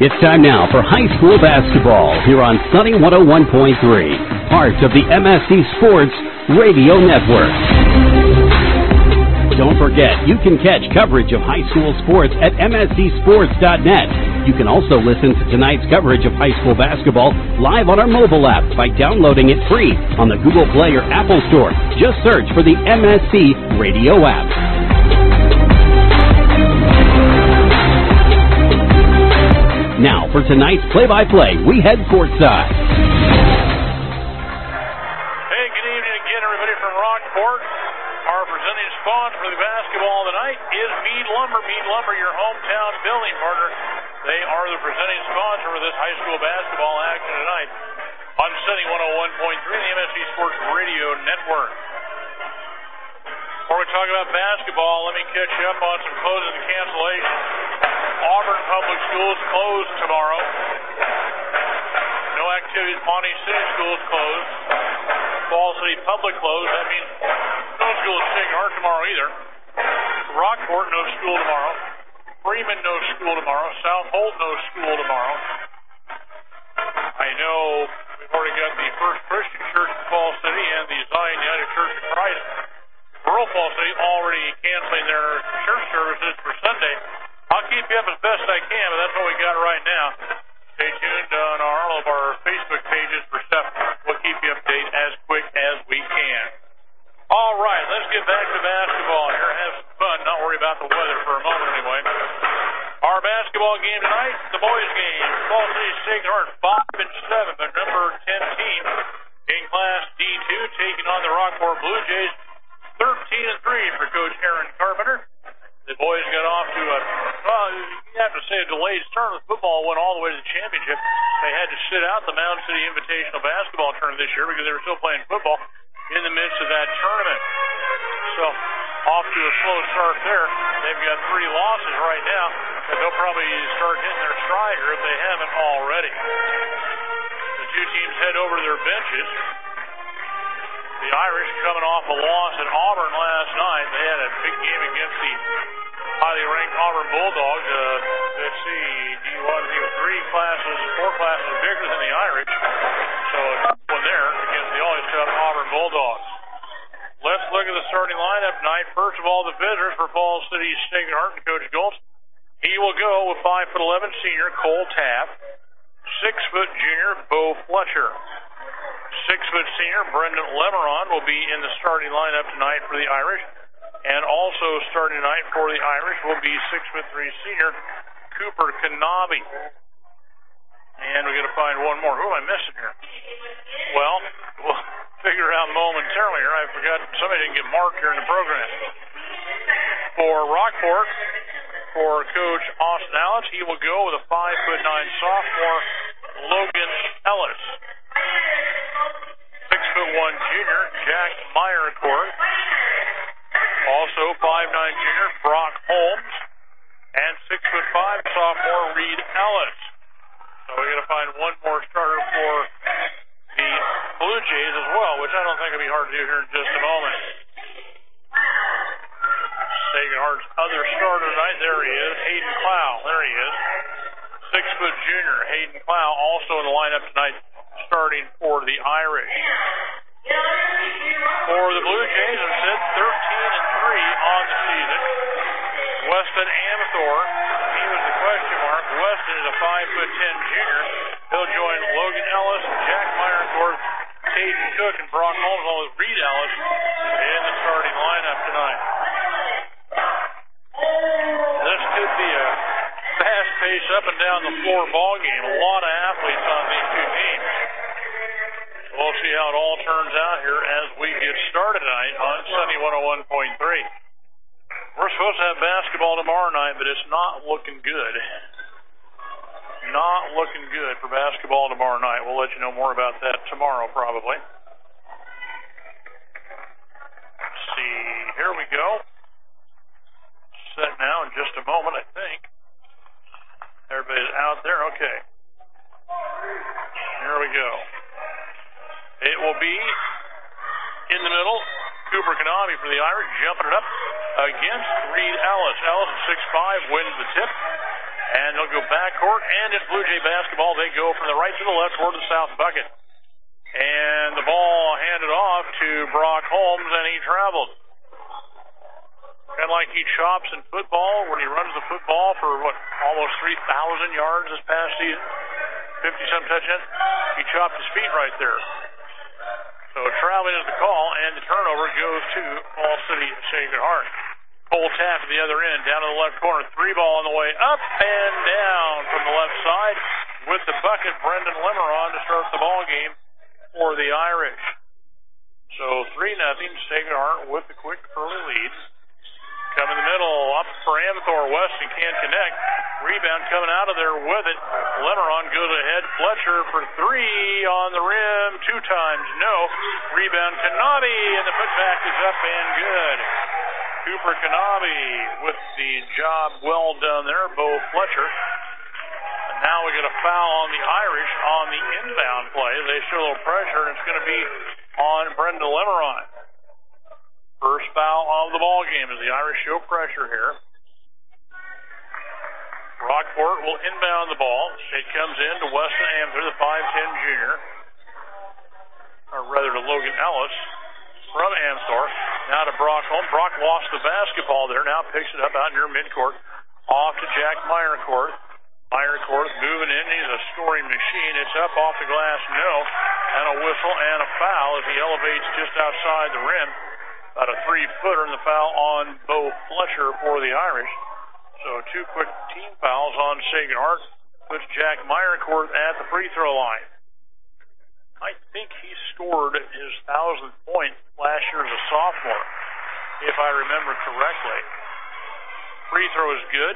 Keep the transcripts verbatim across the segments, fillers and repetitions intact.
It's time now for high school basketball here on Sunny one oh one point three, part of the M S C Sports Radio Network. Don't forget, you can catch coverage of high school sports at M S C sports dot net. You can also listen to tonight's coverage of high school basketball live on our mobile app by downloading it free on the Google Play or Apple Store. Just search for the M S C Radio app. Now, for tonight's play-by-play, we head courtside. Hey, good evening again, everybody from Rockport. Our presenting sponsor for the basketball tonight is Mead Lumber. Mead Lumber, your hometown building partner. They are the presenting sponsor for this high school basketball action tonight on Sunny one oh one point three, the M S C Sports Radio Network. Before we talk about basketball, let me catch you up on some closing and cancellations. Auburn Public Schools closed tomorrow. No activities. Pawnee City Schools closed. Falls City Public closed. That means no school is taking heart tomorrow either. Rockport, no school tomorrow. Freeman, no school tomorrow. South Holt, no school tomorrow. I know we've already got the First Christian Church in Falls City and the Zion United Church of Christ. Rural Falls City already canceling their church services for Sunday. I'll keep you up as best I can, but that's what we got right now. Stay tuned on all of our Facebook pages for stuff. We'll keep you updated as quick as we can. All right, let's get back to basketball here. Have some fun. Not worry about the weather for a moment anyway. Our basketball game tonight, the boys' game. Falls City Sacred Heart five and seven, the number ten team in Class D two, taking on the Rockport Blue Jays. thirteen and three for Coach Aaron Carpenter. The boys got off to a, well, you have to say a delayed start. The football went all the way to the championship. They had to sit out the Mound City Invitational Basketball Tournament this year because they were still playing football in the midst of that tournament. So, off to a slow start there. They've got three losses right now, but they'll probably start hitting their stride here if they haven't already. The two teams head over to their benches. The Irish coming off a loss at Auburn last night. They had a big game against the highly ranked Auburn Bulldogs. Uh, let's see, D one, D three classes, four classes bigger than the Irish. So a good one there against the always tough Auburn Bulldogs. Let's look at the starting lineup tonight. First of all, the visitors for Falls City Sacred Heart and Coach Goltz. He will go with five foot eleven senior Cole Taft, six foot junior Bo Fletcher. Six-foot senior Brendan Lemeron will be in the starting lineup tonight for the Irish. And also starting tonight for the Irish will be six-foot three senior Cooper Kanabi. And we're going to find one more. Who am I missing here? Well, we'll figure out momentarily here. I forgot somebody didn't get marked here in the program. For Rockport, for Coach Austin Ellis, he will go with a five foot nine sophomore Logan Ellis. Six foot one junior Jack Meyercourt. Also five nine junior Brock Holmes, and six foot five sophomore Reed Ellis. So we're going to find one more starter for the Blue Jays as well, which I don't think will be hard to do here in just a moment. Sacred Heart's other starter tonight, there he is, Hayden Clow. There he is. Six foot junior Hayden Clow also in the lineup tonight, starting for the Irish. For the Blue Jays, I've said thirteen and three on the season. Weston Amathor, he was the question mark. Weston is a five foot ten junior. He'll join Logan Ellis, Jack Meyercourt, Caden Cook, and Brock Holmes, along with Reed Ellis in the starting lineup tonight. This could be a fast-paced up and down the floor ball game. A lot of athletes on these two teams. We'll see how it all turns out here as we get started tonight on Sunny one oh one point three. We're supposed to have basketball tomorrow night, but it's not looking good. Not looking good for basketball tomorrow night. We'll let you know more about that tomorrow, probably. Let's see. Here we go. Set now in just a moment, I think. Everybody's out there. Okay. Here we go. It will be in the middle. Cooper Kanabi for the Irish, jumping it up against Reed Ellis. Ellis at six five wins the tip. And they'll go backcourt, and it's Blue Jay basketball. They go from the right to the left toward the south bucket. And the ball handed off to Brock Holmes, and he traveled. Kind of like he chops in football when he runs the football for, what, almost three thousand yards this past season. fifty-some touchdowns. He chopped his feet right there. So traveling is the call, and the turnover goes to Fall City Sacred Heart. Cole Taft at the other end, down to the left corner. Three ball on the way up and down from the left side with the bucket, Brendan Lemeron to start the ball game for the Irish. So three nothing, Sacred Heart with the quick early lead. Come in the middle, up for Amthor. Weston can't connect. Rebound coming out of there with it. Lemeron goes ahead. Fletcher for three on the rim. Two times no. Rebound Kanabi, and the putback is up and good. Cooper Kanabi with the job well done there. Bo Fletcher. And now we get a foul on the Irish on the inbound play. They show a little pressure, and it's going to be on Brendan Lemeron. First foul of the ball game as the Irish show pressure here. Rockport will inbound the ball. It comes in to Weston Amthor, the five ten junior. Or rather to Logan Ellis from Amthor. Now to Brock Holmes. Brock lost the basketball there. Now picks it up out near midcourt. Off to Jack Meyerkorth. Meyerkorth moving in. He's a scoring machine. It's up off the glass. No. And a whistle and a foul as he elevates just outside the rim. About a three-footer, and the foul on Bo Fletcher for the Irish. So two quick team fouls on Sacred Heart. Puts Jack Meyerkorth at the free throw line. I think he scored his thousandth point last year as a sophomore, if I remember correctly. Free throw is good.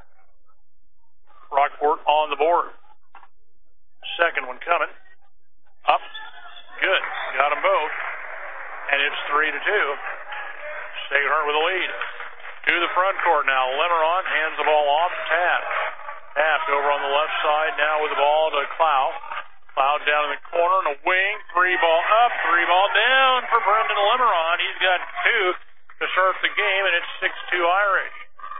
Rockport on the board. Second one coming. Up. Good. Got them both. And it's three to two. Sacred Heart with a lead. To the front court now. Lemeron hands the ball off to Taft. Taft over on the left side now with the ball to Clow. Clow down in the corner and a wing. Three ball up, three ball down for Brendan Lemeron. He's got two to start the game, and it's six two Irish.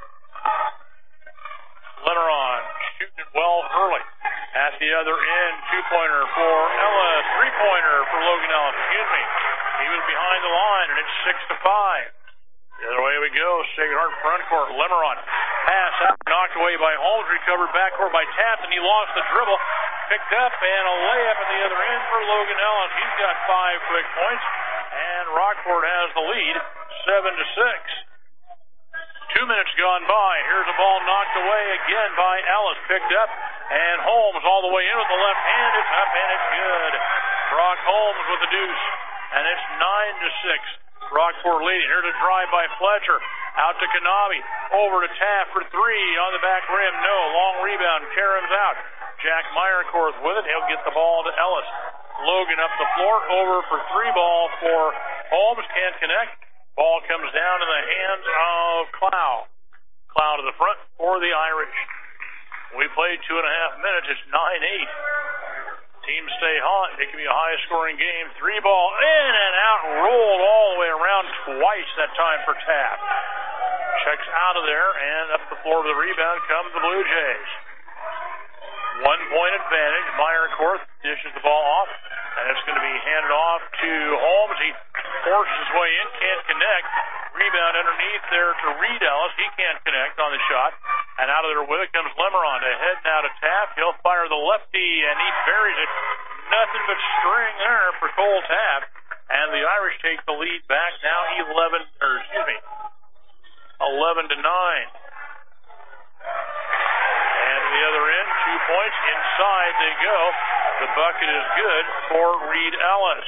Lemeron shooting it well early. At the other end, two-pointer for Ellis. Three-pointer for Logan Ellis. Excuse me. He was behind the line, and it's six to five. The other way we go. Sacred Heart front court. Lemeron pass out, knocked away by Holmes, recovered backcourt by Taft, and he lost the dribble. Picked up and a layup at the other end for Logan Ellis. He's got five quick points, and Rockport has the lead, seven to six. Two minutes gone by. Here's a ball knocked away again by Ellis. Picked up, and Holmes all the way in with the left hand. It's up, and it's good. Brock Holmes with the deuce, and it's nine to six. Rockport leading. Here's a drive by Fletcher. Out to Kanabi. Over to Taft for three on the back rim. No. Long rebound. Karen's out. Jack Meyerkorth with it. He'll get the ball to Ellis. Logan up the floor. Over for three ball for Holmes. Can't connect. Ball comes down in the hands of Clow. Clow to the front for the Irish. We played two and a half minutes. It's nine eight. Teams stay hot. It can be a high-scoring game. Three ball in and out, rolled all the way around twice that time for Taft. Checks out of there, and up the floor of the rebound come the Blue Jays. One-point advantage. Meyerkorth dishes the ball off, and it's going to be handed off to Holmes. He forces his way in, can't connect. Rebound underneath there to Reed Ellis. He can't connect on the shot. And out of there with it comes Lemeron. Ahead now to Taft. He'll fire the lefty, and he buries it. Nothing but string there for Cole Taft. And the Irish take the lead back now eleven, or excuse me, eleven to nine. And the other end, two points. Inside they go. The bucket is good for Reed Ellis.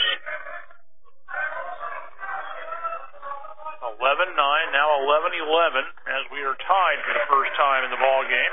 eleven nine, now eleven eleven, as we are tied for the first time in the ball game.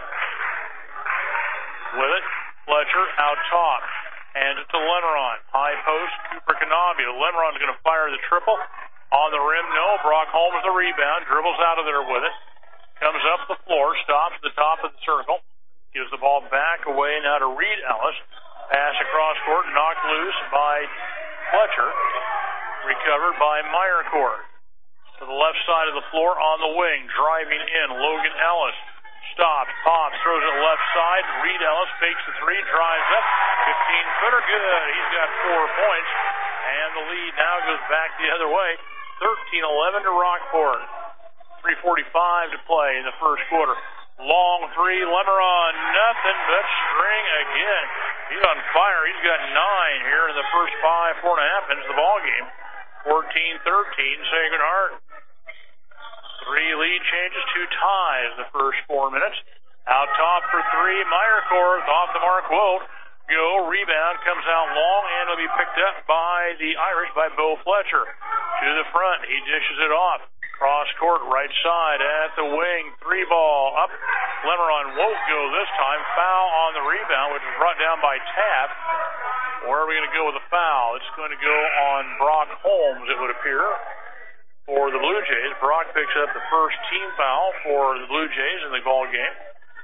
With it, Fletcher out top. Hands it to Lemeron. High post, Cooper Kanabi. Lemeron's going to fire the triple. On the rim, no. Brock Holmes the rebound. Dribbles out of there with it. Comes up the floor, stops at the top of the circle. Gives the ball back away now to Reed Ellis. Pass across court, knocked loose by Fletcher. Recovered by Meyerkorth. To the left side of the floor on the wing, driving in, Logan Ellis. Stops, Hobbs throws it left side. Reed Ellis fakes the three, drives up. fifteen-footer, good. He's got four points. And the lead now goes back the other way. thirteen eleven to Rockport. three forty-five to play in the first quarter. Long three, Lemeron, nothing but string again. He's on fire. He's got nine here in the first five, four and a half minutes of the ball game. fourteen thirteen, Sacred Heart. Three lead changes, two ties the first four minutes. Out top for three, Meyerkorth off the mark, won't go. Rebound comes out long and will be picked up by the Irish by Bo Fletcher. To the front, he dishes it off. Cross court, right side at the wing. Three ball up. Lemeron won't go this time. Foul on the rebound, which is brought down by Taft. Where are we going to go with a foul? It's going to go on Brock Holmes, it would appear, for the Blue Jays. Brock picks up the first team foul for the Blue Jays in the ball game.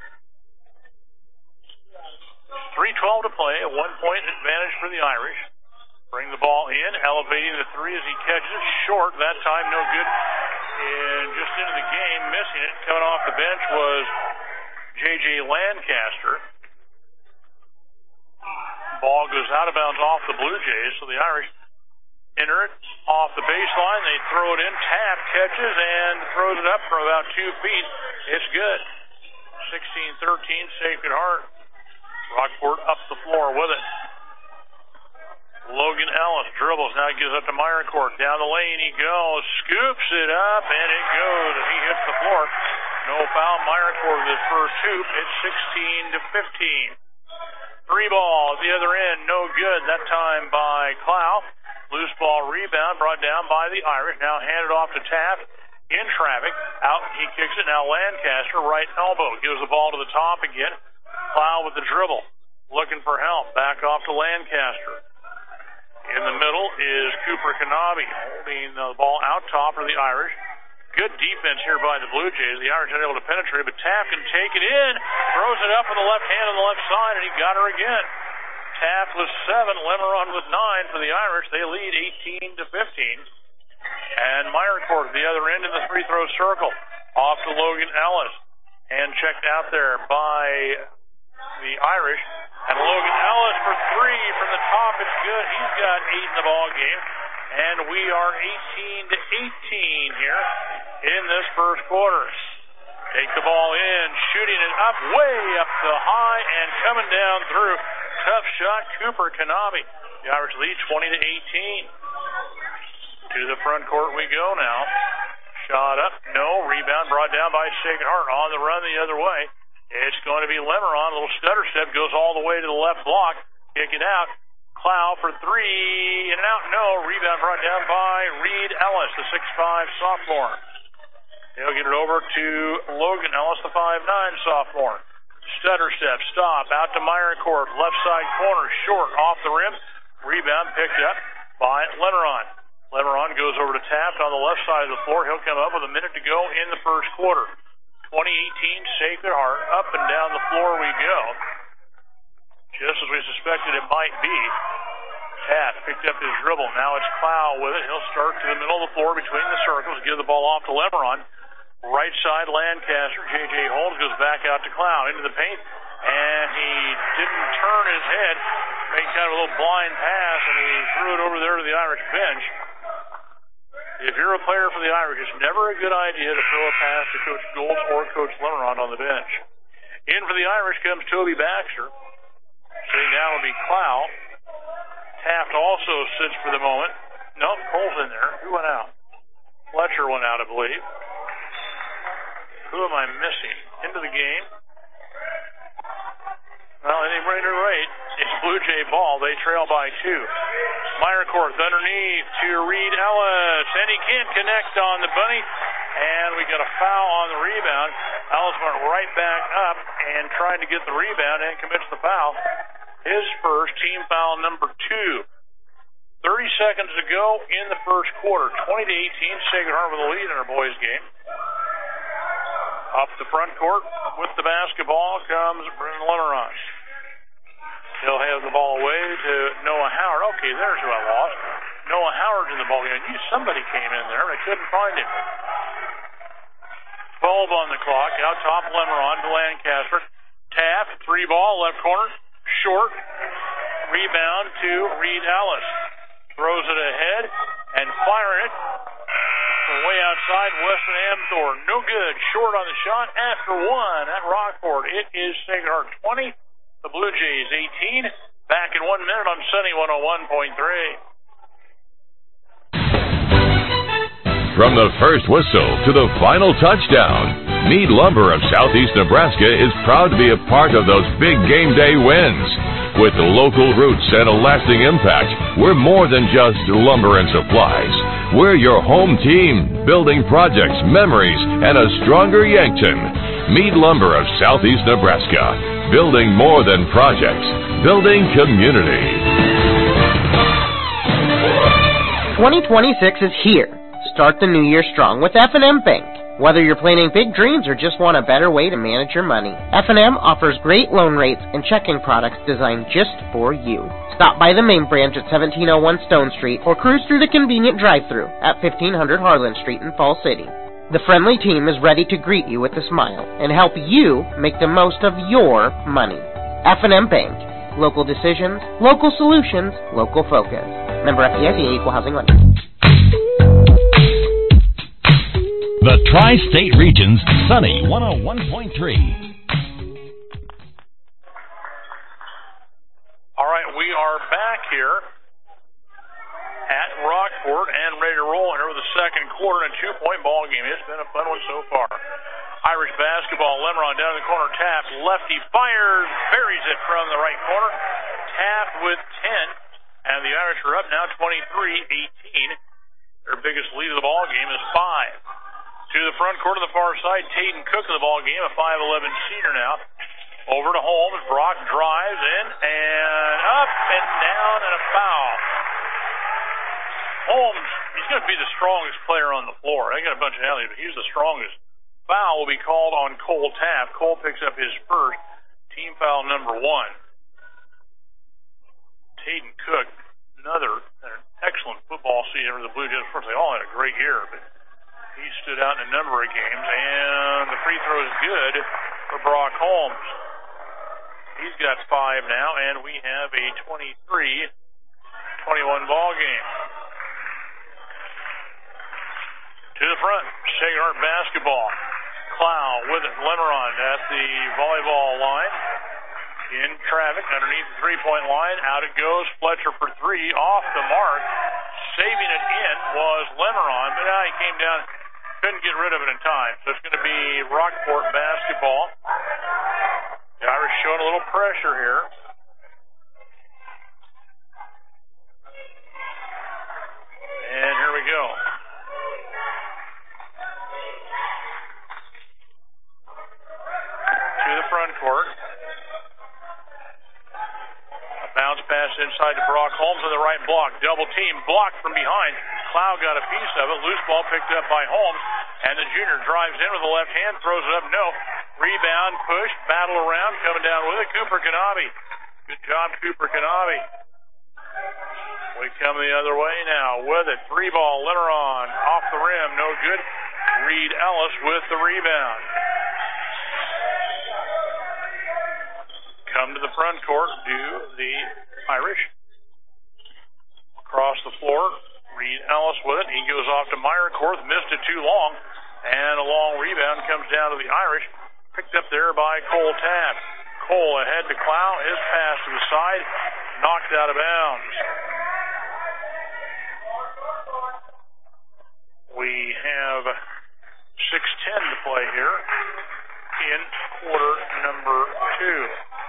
three twelve to play, a one-point advantage for the Irish. Bring the ball in, elevating the three as he catches it. Short, that time no good. And just into the game, missing it, coming off the bench was J J Lancaster. Ball goes out of bounds off the Blue Jays, so the Irish enter it off the baseline. They throw it in. Taft catches and throws it up for about two feet. It's good. sixteen thirteen, Sacred Heart. Rockport up the floor with it. Logan Ellis dribbles. Now he gives up to Meyerkorth. Down the lane he goes. Scoops it up, and it goes. And he hits the floor. No foul. Meyerkorth with his first hoop. It's sixteen to fifteen. Three ball at the other end. No good. That time by Clow. Loose ball rebound brought down by the Irish. Now handed off to Taft. In traffic. Out. He kicks it. Now Lancaster, right elbow. Gives the ball to the top again. Clow with the dribble. Looking for help. Back off to Lancaster. In the middle is Cooper Kanabe holding the ball out top for the Irish. Good defense here by the Blue Jays. The Irish unable to penetrate, but Taft can take it in. Throws it up on the left hand on the left side, and he got her again. Taft was seven, Lemeron was nine for the Irish. They lead eighteen to fifteen. And Meyerkorth, the other end in the free throw circle. Off to Logan Ellis. And checked out there by the Irish. And Logan Ellis for three from the top. It's good. He's got eight in the ball game. And we are eighteen to eighteen here in this first quarter. Take the ball in, shooting it up, way up the high, and coming down through. Tough shot, Cooper Kanabe. The Irish lead twenty to eighteen. To the front court we go now. Shot up, no. Rebound brought down by Sacred Heart. On the run the other way. It's going to be Lemeron. A little stutter step, goes all the way to the left block. Kick it out. Clow for three. In and out, no. Rebound brought down by Reed Ellis, the six five sophomore. He'll get it over to Logan Ellis, the five nine sophomore. Stutter step, stop. Out to Meyerkorth. Left side corner, short, off the rim. Rebound picked up by Lemeron. Lemeron goes over to Taft on the left side of the floor. He'll come up with a minute to go in the first quarter. twenty eighteen, Sacred Heart. Up and down the floor we go. Just as we suspected it might be. Taft picked up his dribble. Now it's Clow with it. He'll start to the middle of the floor between the circles. Give the ball off to Lemeron. Right side, Lancaster. J J Holmes goes back out to Clow into the paint. And he didn't turn his head. Made kind of a little blind pass, and he threw it over there to the Irish bench. If you're a player for the Irish, it's never a good idea to throw a pass to Coach Goltz or Coach Lemeron on the bench. In for the Irish comes Toby Baxter. Sitting down will be Clow. Taft also sits for the moment. No, Cole's in there. Who went out? Fletcher went out, I believe. Who am I missing? Into the game. Well, anybody to right. It's Blue Jay ball. They trail by two. Meyerkorth underneath to Reed Ellis. And he can't connect on the bunny. And we got a foul on the rebound. Ellis went right back up and tried to get the rebound and commits the foul. His first, team foul number two. thirty seconds to go in the first quarter. twenty to eighteen. Sacred Heart with a lead in our boys game. Up the front court with the basketball comes Brennan Lemeron. He'll have the ball away to Noah Howard. Okay, there's who I lost. Noah Howard's in the ball game. I knew somebody came in there, but I couldn't find him. twelve on the clock. Out top, Lemeron to Lancaster. Taft, three ball, left corner, short. Rebound to Reed Ellis. Throws it ahead and firing it from way outside. Weston Amthor, no good. Short on the shot after one at Rockport. It is Sacred Heart twenty, the Blue Jays eighteen. Back in one minute on Sunny one oh one point three. From the first whistle to the final touchdown, Meade Lumber of Southeast Nebraska is proud to be a part of those big game day wins. With local roots and a lasting impact, we're more than just lumber and supplies. We're your home team, building projects, memories, and a stronger Yankton. Meade Lumber of Southeast Nebraska, building more than projects, building community. twenty twenty-six is here. Start the new year strong with F and M Bank. Whether you're planning big dreams or just want a better way to manage your money, F and M offers great loan rates and checking products designed just for you. Stop by the main branch at seventeen oh one Stone Street or cruise through the convenient drive-thru at fifteen hundred Harlan Street in Fall City. The friendly team is ready to greet you with a smile and help you make the most of your money. F and M Bank. Local decisions, local solutions, local focus. Member F D I C, Equal Housing Lender. The Tri-State Region's Sunny one oh one point three. All right, we are back here at Rockport and ready to roll into the second quarter in a two-point ball game. It's been a fun one so far. Irish basketball, Lemeron down in the corner, Taft, lefty fires, buries it from the right corner. Taft with ten, and the Irish are up now twenty-three eighteen. Their biggest lead of the ball game is five. To the front court on the far side, Tayden Cook in the ball game, a five eleven senior now. Over to Holmes. Brock drives in and up and down and a foul. Holmes, he's going to be the strongest player on the floor. They got a bunch of alleys, but he's the strongest. Foul will be called on Cole Taft. Cole picks up his first, team foul number one. Tayden Cook, another an excellent football season for the Blue Jays. Of course, they all had a great year, but he stood out in a number of games, and the free throw is good for Brock Holmes. He's got five now, and we have a twenty-three twenty-one ball game. To the front, Sacred Heart basketball. Clow with it, Lemeron at the volleyball line. In traffic, underneath the three-point line. Out it goes, Fletcher for three, off the mark. Saving it in was Lemeron, but now he came down, couldn't get rid of it in time. So it's going to be Rockport basketball. The Irish showing a little pressure here. And here we go. To the front court. A bounce pass inside to Brock Holmes on the right block. Double team blocked from behind. Clow got a piece of it. Loose ball picked up by Holmes. And the junior drives in with the left hand, throws it up. No. Rebound, push, battle around, coming down with it. Cooper Kanabe. Good job, Cooper Kanabe. We come the other way now with it. Three ball, Lemeron off the rim, no good. Reed Ellis with the rebound. Come to the front court, do the Irish. Across the floor, Reed Ellis with it. He goes off to Meyerkorth, missed it too long. And a long rebound comes down to the Irish. Picked up there by Cole Taft. Cole ahead to Clow. His pass to the side. Knocked out of bounds. We have six ten to play here in quarter number two.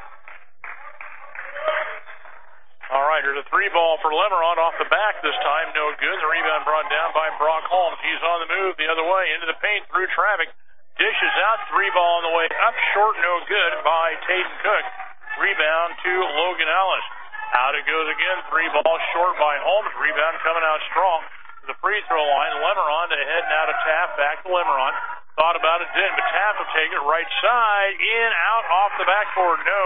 All right, here's a three ball for Lemeron off the back this time. No good. The rebound brought down by Brock Holmes. He's on the move the other way into the paint through traffic. Dishes out. Three ball on the way up. Short, no good by Tayden Cook. Rebound to Logan Ellis. Out it goes again. Three ball short by Holmes. Rebound coming out strong to the free throw line. Lemeron to head and out of Taft. Back to Lemeron. Thought about it, didn't, but Taft will take it right side. In, out, off the backboard. No.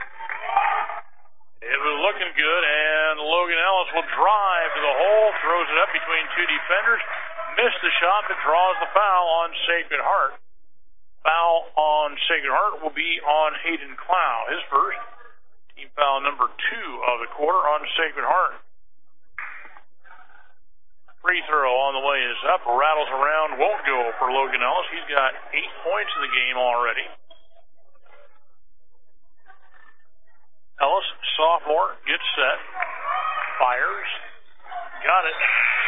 It was looking good, and Logan Ellis will drive to the hole, throws it up between two defenders, missed the shot, but draws the foul on Sacred Heart. Foul on Sacred Heart will be on Hayden Clow. His first. Team foul number two of the quarter on Sacred Heart. Free throw on the way is up. Rattles around. Won't go for Logan Ellis. He's got eight points in the game already. Ellis, sophomore, gets set. Fires. Got it.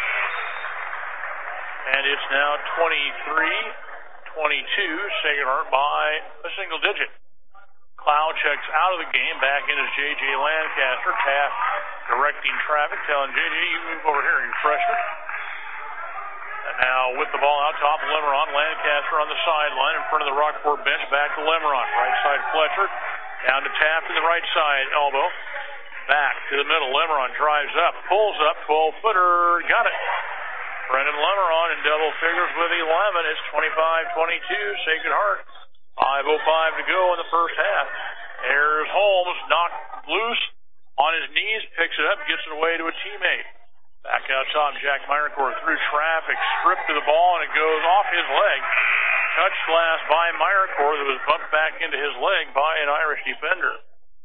And it's now twenty-three twenty-two. Sacred Heart by a single digit. Clow checks out of the game. Back in is J J Lancaster. Taft directing traffic, telling J J, you move over here, you freshman. And now with the ball out top, Lemeron. Lancaster on the sideline in front of the Rockport bench. Back to Lemeron. Right side Fletcher. Down to Taft to the right side. Elbow. Back to the middle. Lemeron drives up. Pulls up. twelve-footer. Got it. Brendan Lemeron in double figures with eleven. It's twenty-five twenty-two. Sacred Heart. five oh five to go in the first half. There's Holmes. Knocked loose on his knees. Picks it up. Gets it away to a teammate. Back out top, Jack Meyercourt through traffic, stripped to the ball, and it goes off his leg. Touched last by Meyercourt that was bumped back into his leg by an Irish defender.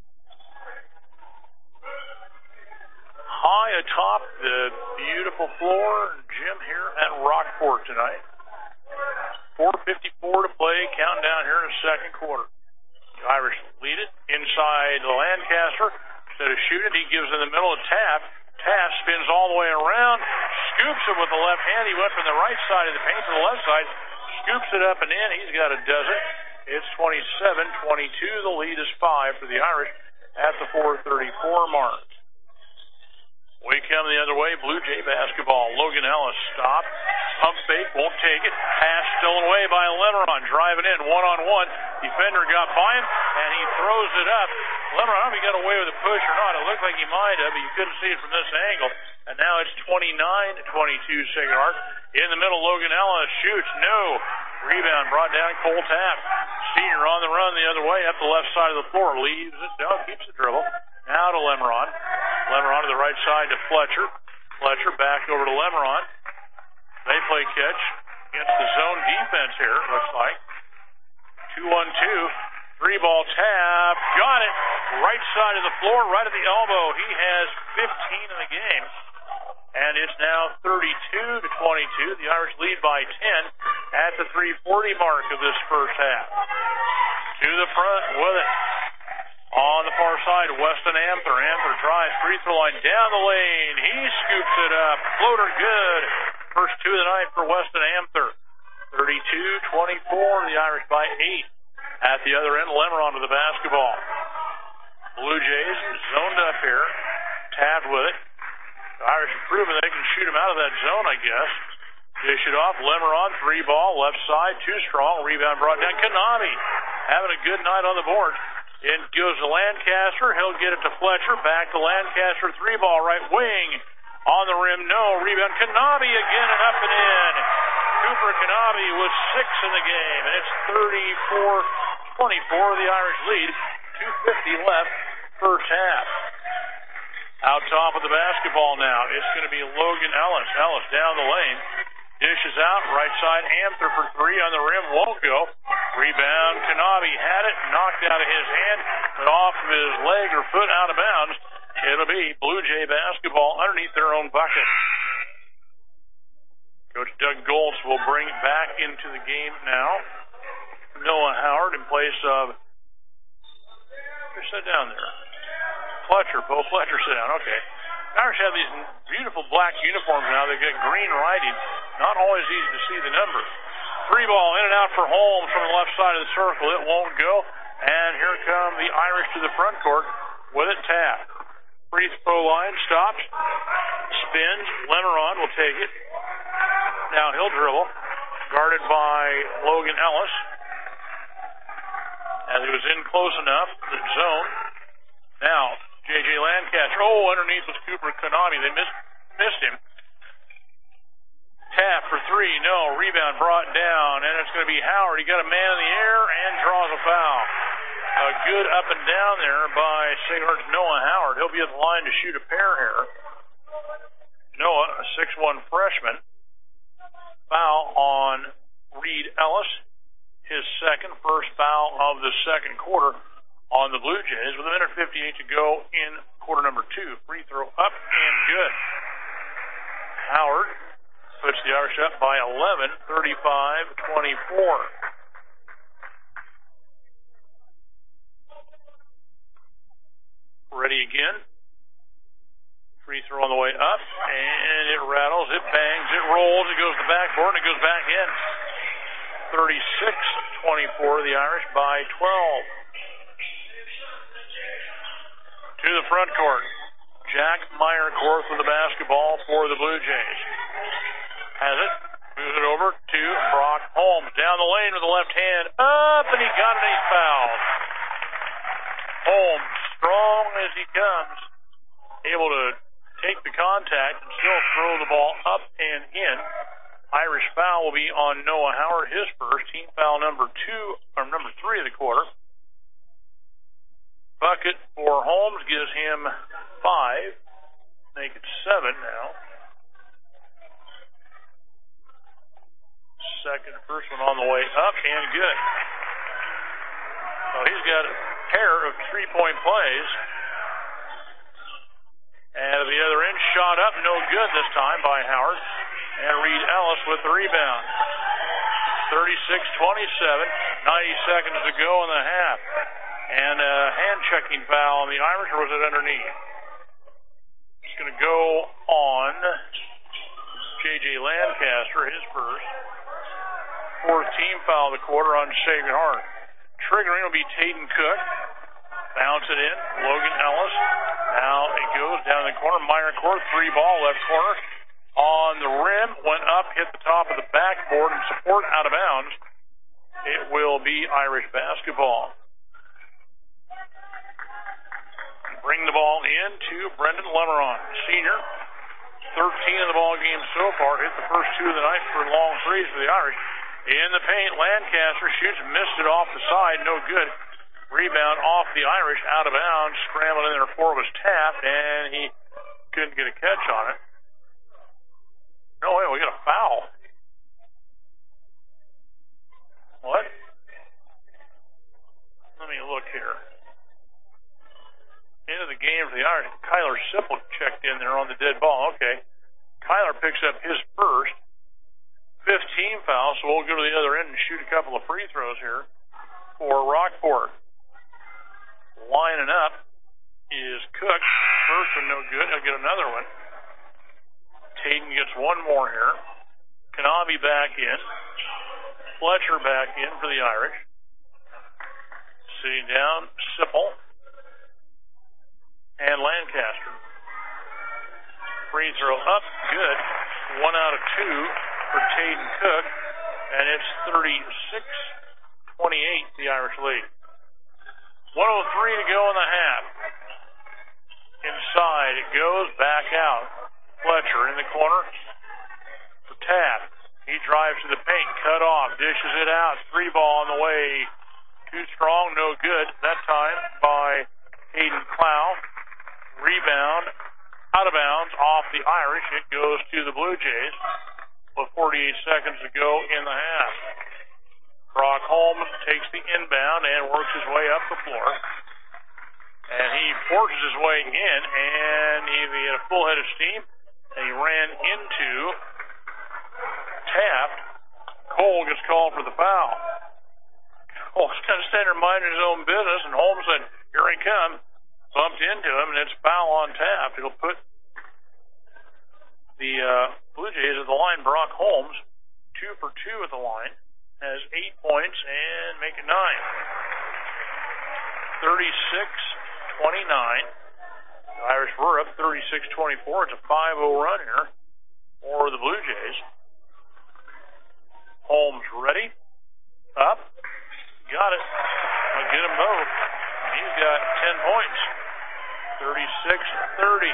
High atop the beautiful floor gym here at Rockport tonight. four fifty-four to play, counting down here in the second quarter. The Irish lead it inside Lancaster. Instead of shooting, he gives in the middle of Taft. Taft spins all the way around, scoops it with the left hand. He went from the right side of the paint to the left side, scoops it up and in. He's got a dozen. It's twenty-seven twenty-two. The lead is five for the Irish at the four thirty-four mark. We come the other way, Blue Jay basketball. Logan Ellis stopped. Pump fake, won't take it. Pass stolen away by Lemeron. Driving in, one-on-one. Defender got by him, and he throws it up. Lemeron, I don't know if he got away with a push or not. It looked like he might have, but you couldn't see it from this angle. And now it's twenty-nine twenty-two, Sacred Heart. In the middle, Logan Ellis shoots. No. Rebound brought down Cole Taft. Senior on the run the other way up the left side of the floor. Leaves it down, keeps the dribble. Now to Lemeron. Lemeron to the right side to Fletcher. Fletcher back over to Lemeron. They play catch against the zone defense here, it looks like. two on two. Three ball tap. Got it. Right side of the floor, right at the elbow. He has fifteen in the game. And it's now thirty-two to twenty-two. The Irish lead by ten at the three forty mark of this first half. To the front with it. On the far side, Weston Anther. Anther drives, free throw line down the lane. He scoops it up. Floater good. First two of the night for Weston Anther. thirty-two twenty-four. The Irish by eight. At the other end, Lemeron to the basketball. Blue Jays zoned up here. Taft with it. The Irish have proven they can shoot him out of that zone, I guess. Dish it off. Lemeron, three ball, left side, too strong. Rebound brought down. Kanabi having a good night on the board. In goes to Lancaster. He'll get it to Fletcher. Back to Lancaster. Three ball, right wing. On the rim, no. Rebound. Kanabi again and up and in. Cooper Kanabi with six in the game. And it's thirty-four twenty-four. The Irish lead. two fifty left. First half. Out top of the basketball now. It's going to be Logan Ellis. Ellis down the lane. Dishes out. Right side. Anther for three on the rim. Won't go. Rebound. Kanabi had it. Knocked out of his hand. But off of his leg or foot out of bounds. It'll be Blue Jay basketball underneath their own bucket. Coach Doug Goltz will bring it back into the game now. Noah Howard in place of... Who sat down there? Fletcher. Bo Fletcher sit down. Okay. Irish have these beautiful black uniforms now. They've got green writing. Not always easy to see the number. Three ball in and out for Holmes from the left side of the circle. It won't go. And here come the Irish to the front court with it tapped. Free throw line stops. Spins. Lemeron will take it. Now he'll dribble. Guarded by Logan Ellis. As he was in close enough. The zone. Now J J Lancaster. Oh, underneath was Cooper Kanabi. They missed, missed him. Tap for three. No. Rebound brought down. And it's going to be Howard. He got a man in the air and draws a foul. A good up and down there by Sacred Heart's Noah Howard. He'll be at the line to shoot a pair here. Noah, a six one freshman. Foul on Reed Ellis. his second, first foul of the second quarter on the Blue Jays with a minute fifty-eight to go in quarter number two. Free throw up and good. Howard puts the Irish up by eleven, thirty-five twenty-four. Ready again. Free throw on the way up, and it rattles, it bangs, it rolls, it goes to the backboard, and it goes back in. thirty-six twenty-four, the Irish by twelve. To the front court. Jack Meyerkorth with the basketball for the Blue Jays. Has it, moves it over to Brock Holmes. Down the lane with the left hand, up, and he got it, and he's fouled. Holmes, strong as he comes, able to take the contact and still throw the ball up and in. Irish foul will be on Noah Howard, his first, team foul number two, or number three of the quarter. Bucket for Holmes gives him five, make it seven now. Second, first one on the way up and good. So he's got a pair of three-point plays. And at the other end, shot up, no good this time by Howard. And Reed Ellis with the rebound. thirty-six twenty-seven, ninety seconds to go in the half. And a hand-checking foul on the Irish, or was it underneath? It's going to go on J J Lancaster, his first. Fourth team foul of the quarter on Sacred Heart. Triggering will be Taden Cook. Bounce it in. Logan Ellis. Now it goes down the corner. Meyerkorth, three ball, left corner. On the rim, went up, hit the top of the backboard, and support out of bounds. It will be Irish basketball. Bring the ball in to Brendan Lemeron, senior. thirteen of the ball game so far. Hit the first two of the night for long threes for the Irish. In the paint, Lancaster shoots, missed it off the side, no good. Rebound off the Irish, out of bounds. Scrambled in there for was Taft, and he couldn't get a catch on it. No way, we got a foul. What? Let me look here. End of the game for the Irish. Kyler Sipple checked in there on the dead ball. Okay. Kyler picks up his first. Fifth team foul, so we'll go to the other end and shoot a couple of free throws here for Rockport. Lining up is Cook. First one no good. He'll get another one. Taden gets one more here. Kanabi back in. Fletcher back in for the Irish. Sitting down, Sipple. And Lancaster. Free throw up, good. One out of two for Taden Cook. And it's thirty-six twenty-eight, the Irish lead. one oh three to go in the half. Inside it goes, back out. Fletcher in the corner for Taft. He drives to the paint, cut off, dishes it out. Three ball on the way. Too strong, no good. That time by Hayden Clow. Rebound, out of bounds, off the Irish. It goes to the Blue Jays with forty-eight seconds to go in the half. Brock Holmes takes the inbound and works his way up the floor. And he forces his way in, and he had a full head of steam, and he ran into Taft. Cole gets called for the foul. Cole's kind of standing there minding his own business, and Holmes said, "Here I come." Bumped into him, and it's foul on Taft. It'll put the uh, Blue Jays at the line. Brock Holmes, two for two at the line, has eight points and make it nine. thirty-six twenty-nine. The Irish were up thirty-six twenty-four. It's a five oh run here for the Blue Jays. Holmes ready. Up. Got it. I'll get them both. He's got ten points. thirty-six thirty.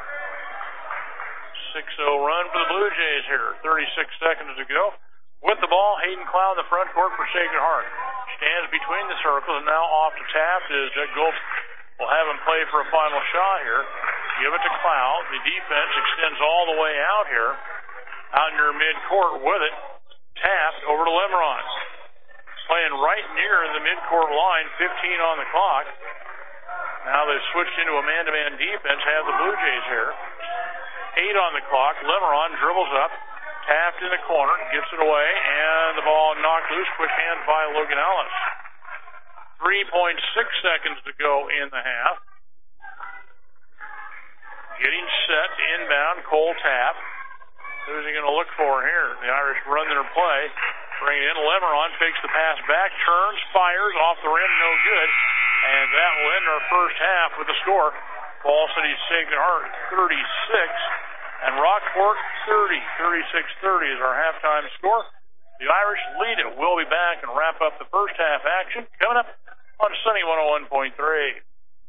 six oh run for the Blue Jays here. thirty-six seconds to go. With the ball, Hayden Clow in the front court for Sacred Heart. Stands between the circles and now off to Taft as Doug Gold will have him play for a final shot here. Give it to Clow. The defense extends all the way out here. Out near midcourt with it. Taft over to Lemeron. playing right near the midcourt line, fifteen on the clock. Now they've switched into a man-to-man defense, have the Blue Jays here. Eight on the clock. Lemeron dribbles up. Taft in the corner, gets it away, and the ball knocked loose. Quick hand by Logan Ellis. three point six seconds to go in the half. Getting set, inbound, Cole Taft. Who's he going to look for here? The Irish run their play. Bring it in. Lemeron takes the pass back, turns, fires, off the rim, no good. And that will end our first half with the score. Fall City Sacred Heart thirty-six. And Rockport thirty. thirty-six thirty is our halftime score. The Irish lead it. We'll be back and wrap up the first half action coming up on Sunny one oh one point three.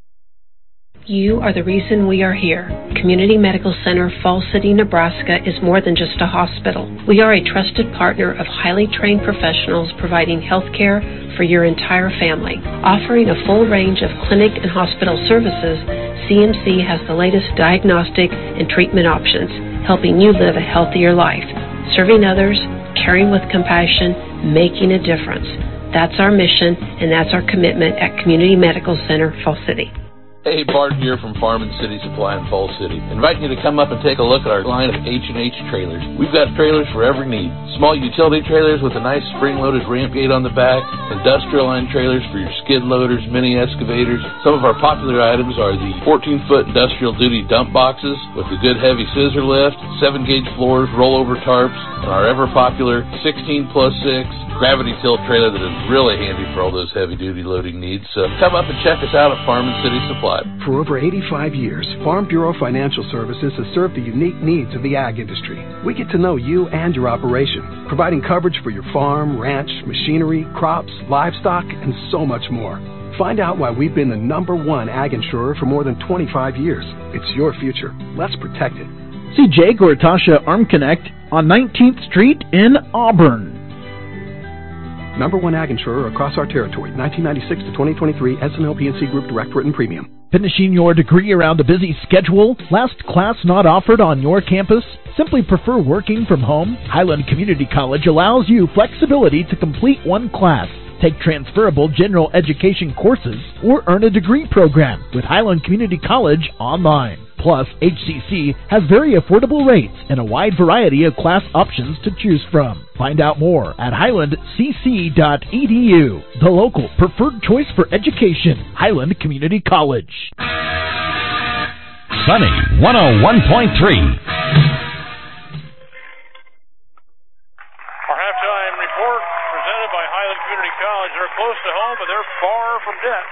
You are the reason we are here. Community Medical Center, Fall City, Nebraska is more than just a hospital. We are a trusted partner of highly trained professionals providing health care for your entire family. Offering a full range of clinic and hospital services, C M C has the latest diagnostic and treatment options, helping you live a healthier life. Serving others, caring with compassion, making a difference. That's our mission, and that's our commitment at Community Medical Center, Fall City. Hey, Bart here from Farm and City Supply in Fall City. Inviting you to come up and take a look at our line of H and H trailers. We've got trailers for every need. Small utility trailers with a nice spring-loaded ramp gate on the back, industrial line trailers for your skid loaders, mini excavators. Some of our popular items are the fourteen-foot industrial duty dump boxes with a good heavy scissor lift, seven gauge floors, rollover tarps, and our ever-popular sixteen plus six gravity tilt trailer that is really handy for all those heavy-duty loading needs. So come up and check us out at Farm and City Supply. For over eighty-five years, Farm Bureau Financial Services has served the unique needs of the ag industry. We get to know you and your operation, providing coverage for your farm, ranch, machinery, crops, livestock, and so much more. Find out why we've been the number one ag insurer for more than twenty-five years. It's your future. Let's protect it. See Jake or Tasha Arm Connect on nineteenth Street in Auburn. Number one ag insurer across our territory, nineteen ninety-six to twenty twenty-three, S and L P N C Group Direct Written Premium. Finishing your degree around a busy schedule? Last class not offered on your campus? Simply prefer working from home? Highland Community College allows you flexibility to complete one class, take transferable general education courses, or earn a degree program with Highland Community College online. Plus, H C C has very affordable rates and a wide variety of class options to choose from. Find out more at highland c c dot e d u, the local preferred choice for education, Highland Community College. Sunny one oh one point three. Our halftime report presented by Highland Community College. They're close to home, but they're far from debt.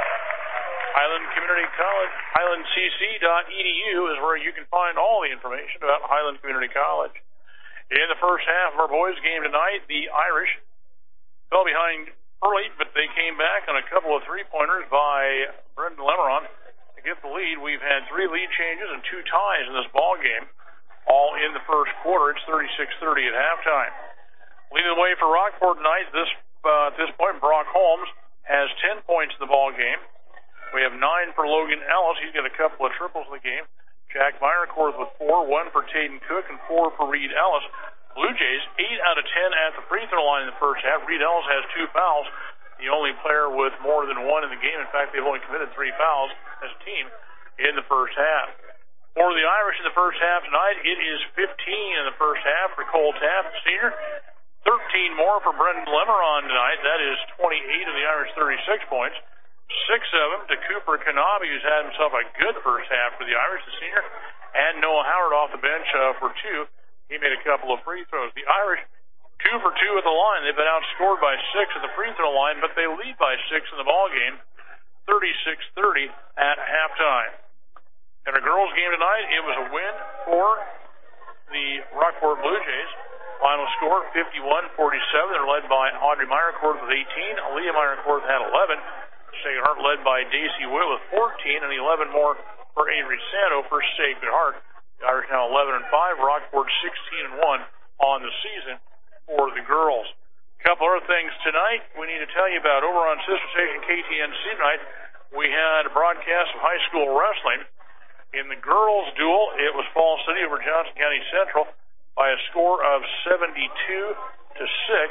Highland Community College, highland c c dot e d u is where you can find all the information about Highland Community College. In the first half of our boys' game tonight, the Irish fell behind early, but they came back on a couple of three-pointers by Brendan Lemeron to get the lead. We've had three lead changes and two ties in this ball game, all in the first quarter. It's thirty-six thirty at halftime. Leading the way for Rockport tonight, this uh, at this point, Brock Holmes has ten points in the ball game. We have nine for Logan Ellis. He's got a couple of triples in the game. Jack Meyerkorth with four, one for Taden Cook, and four for Reed Ellis. Blue Jays, eight out of ten at the free throw line in the first half. Reed Ellis has two fouls, the only player with more than one in the game. In fact, they've only committed three fouls as a team in the first half. For the Irish in the first half tonight, it is fifteen in the first half for Cole Taft, senior. thirteen more for Brendan Lemeron tonight. That is twenty-eight of the Irish thirty-six points. Six of them to Cooper Kanabi, who's had himself a good first half for the Irish, the senior, and Noah Howard off the bench uh, for two. He made a couple of free throws. The Irish, two for two at the line. They've been outscored by six at the free throw line, but they lead by six in the ball game, thirty-six thirty at halftime. In our girls' game tonight, it was a win for the Rockport Blue Jays. Final score, fifty-one forty-seven. They're led by Audrey Meyerkorth with eighteen. Aaliyah Meyerkorth had eleven. Sacred Heart led by Daisy Will with fourteen, and eleven more for Avery Santo for Sacred Heart. The Irish now eleven and five. Rockport sixteen and one on the season for the girls. A couple other things tonight we need to tell you about. Over on sister station K T N C tonight, we had a broadcast of high school wrestling. In the girls' duel, it was Fall City over Johnson County Central by a score of seventy-two to six.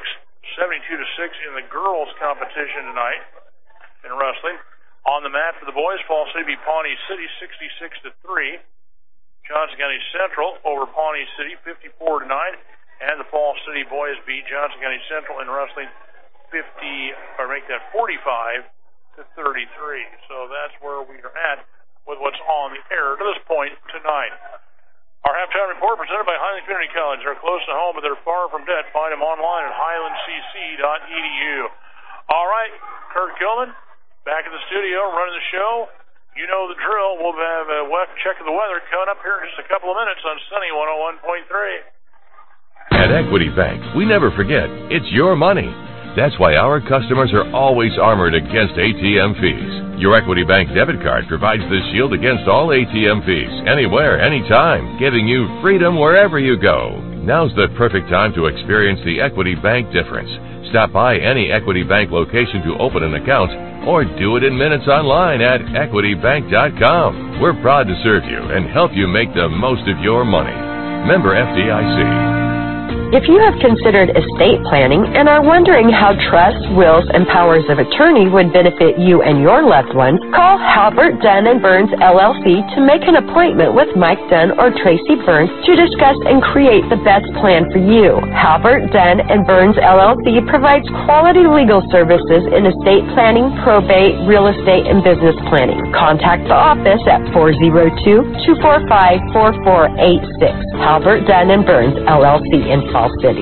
seventy-two to six in the girls' competition tonight in wrestling. On the mat for the boys, Fall City beat Pawnee City sixty-six to three. Johnson County Central over Pawnee City fifty-four to nine, and the Fall City boys beat Johnson County Central in wrestling fifty, or make that forty-five to thirty-three. So that's where we are at with what's on the air to this point tonight. Our halftime report presented by Highland Community College. They're close to home, but they're far from debt. Find them online at highland c c dot e d u. All right, Kurt Gilman, back in the studio, running the show. You know the drill. We'll have a web check of the weather coming up here in just a couple of minutes on Sunny one oh one point three. At Equity Bank, we never forget, it's your money. That's why our customers are always armored against A T M fees. Your Equity Bank debit card provides the shield against all A T M fees, anywhere, anytime, giving you freedom wherever you go. Now's the perfect time to experience the Equity Bank difference. Stop by any Equity Bank location to open an account, or do it in minutes online at equity bank dot com. We're proud to serve you and help you make the most of your money. Member F D I C. If you have considered estate planning and are wondering how trusts, wills, and powers of attorney would benefit you and your loved ones, call Halbert Dunn and Burns L L C to make an appointment with Mike Dunn or Tracy Burns to discuss and create the best plan for you. Halbert Dunn and Burns L L C provides quality legal services in estate planning, probate, real estate, and business planning. Contact the office at four oh two, two four five, four four eight six. Halbert Dunn and Burns L L C in Fall City.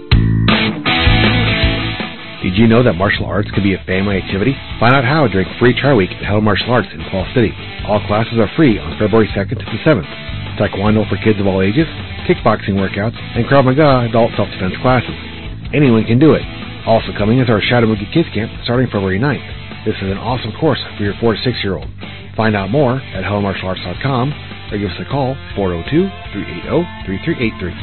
Did you know that martial arts could be a family activity? Find out how during Free Try Week at Hello Martial Arts in Fall City. All classes are free on February second to the seventh. Taekwondo for kids of all ages, kickboxing workouts, and Krav Maga adult self-defense classes. Anyone can do it. Also coming is our Shadow Moogie Kids Camp starting February ninth. This is an awesome course for your four to six year old. Find out more at hello martial arts dot com or give us a call four oh two, three eight oh, three three eight three.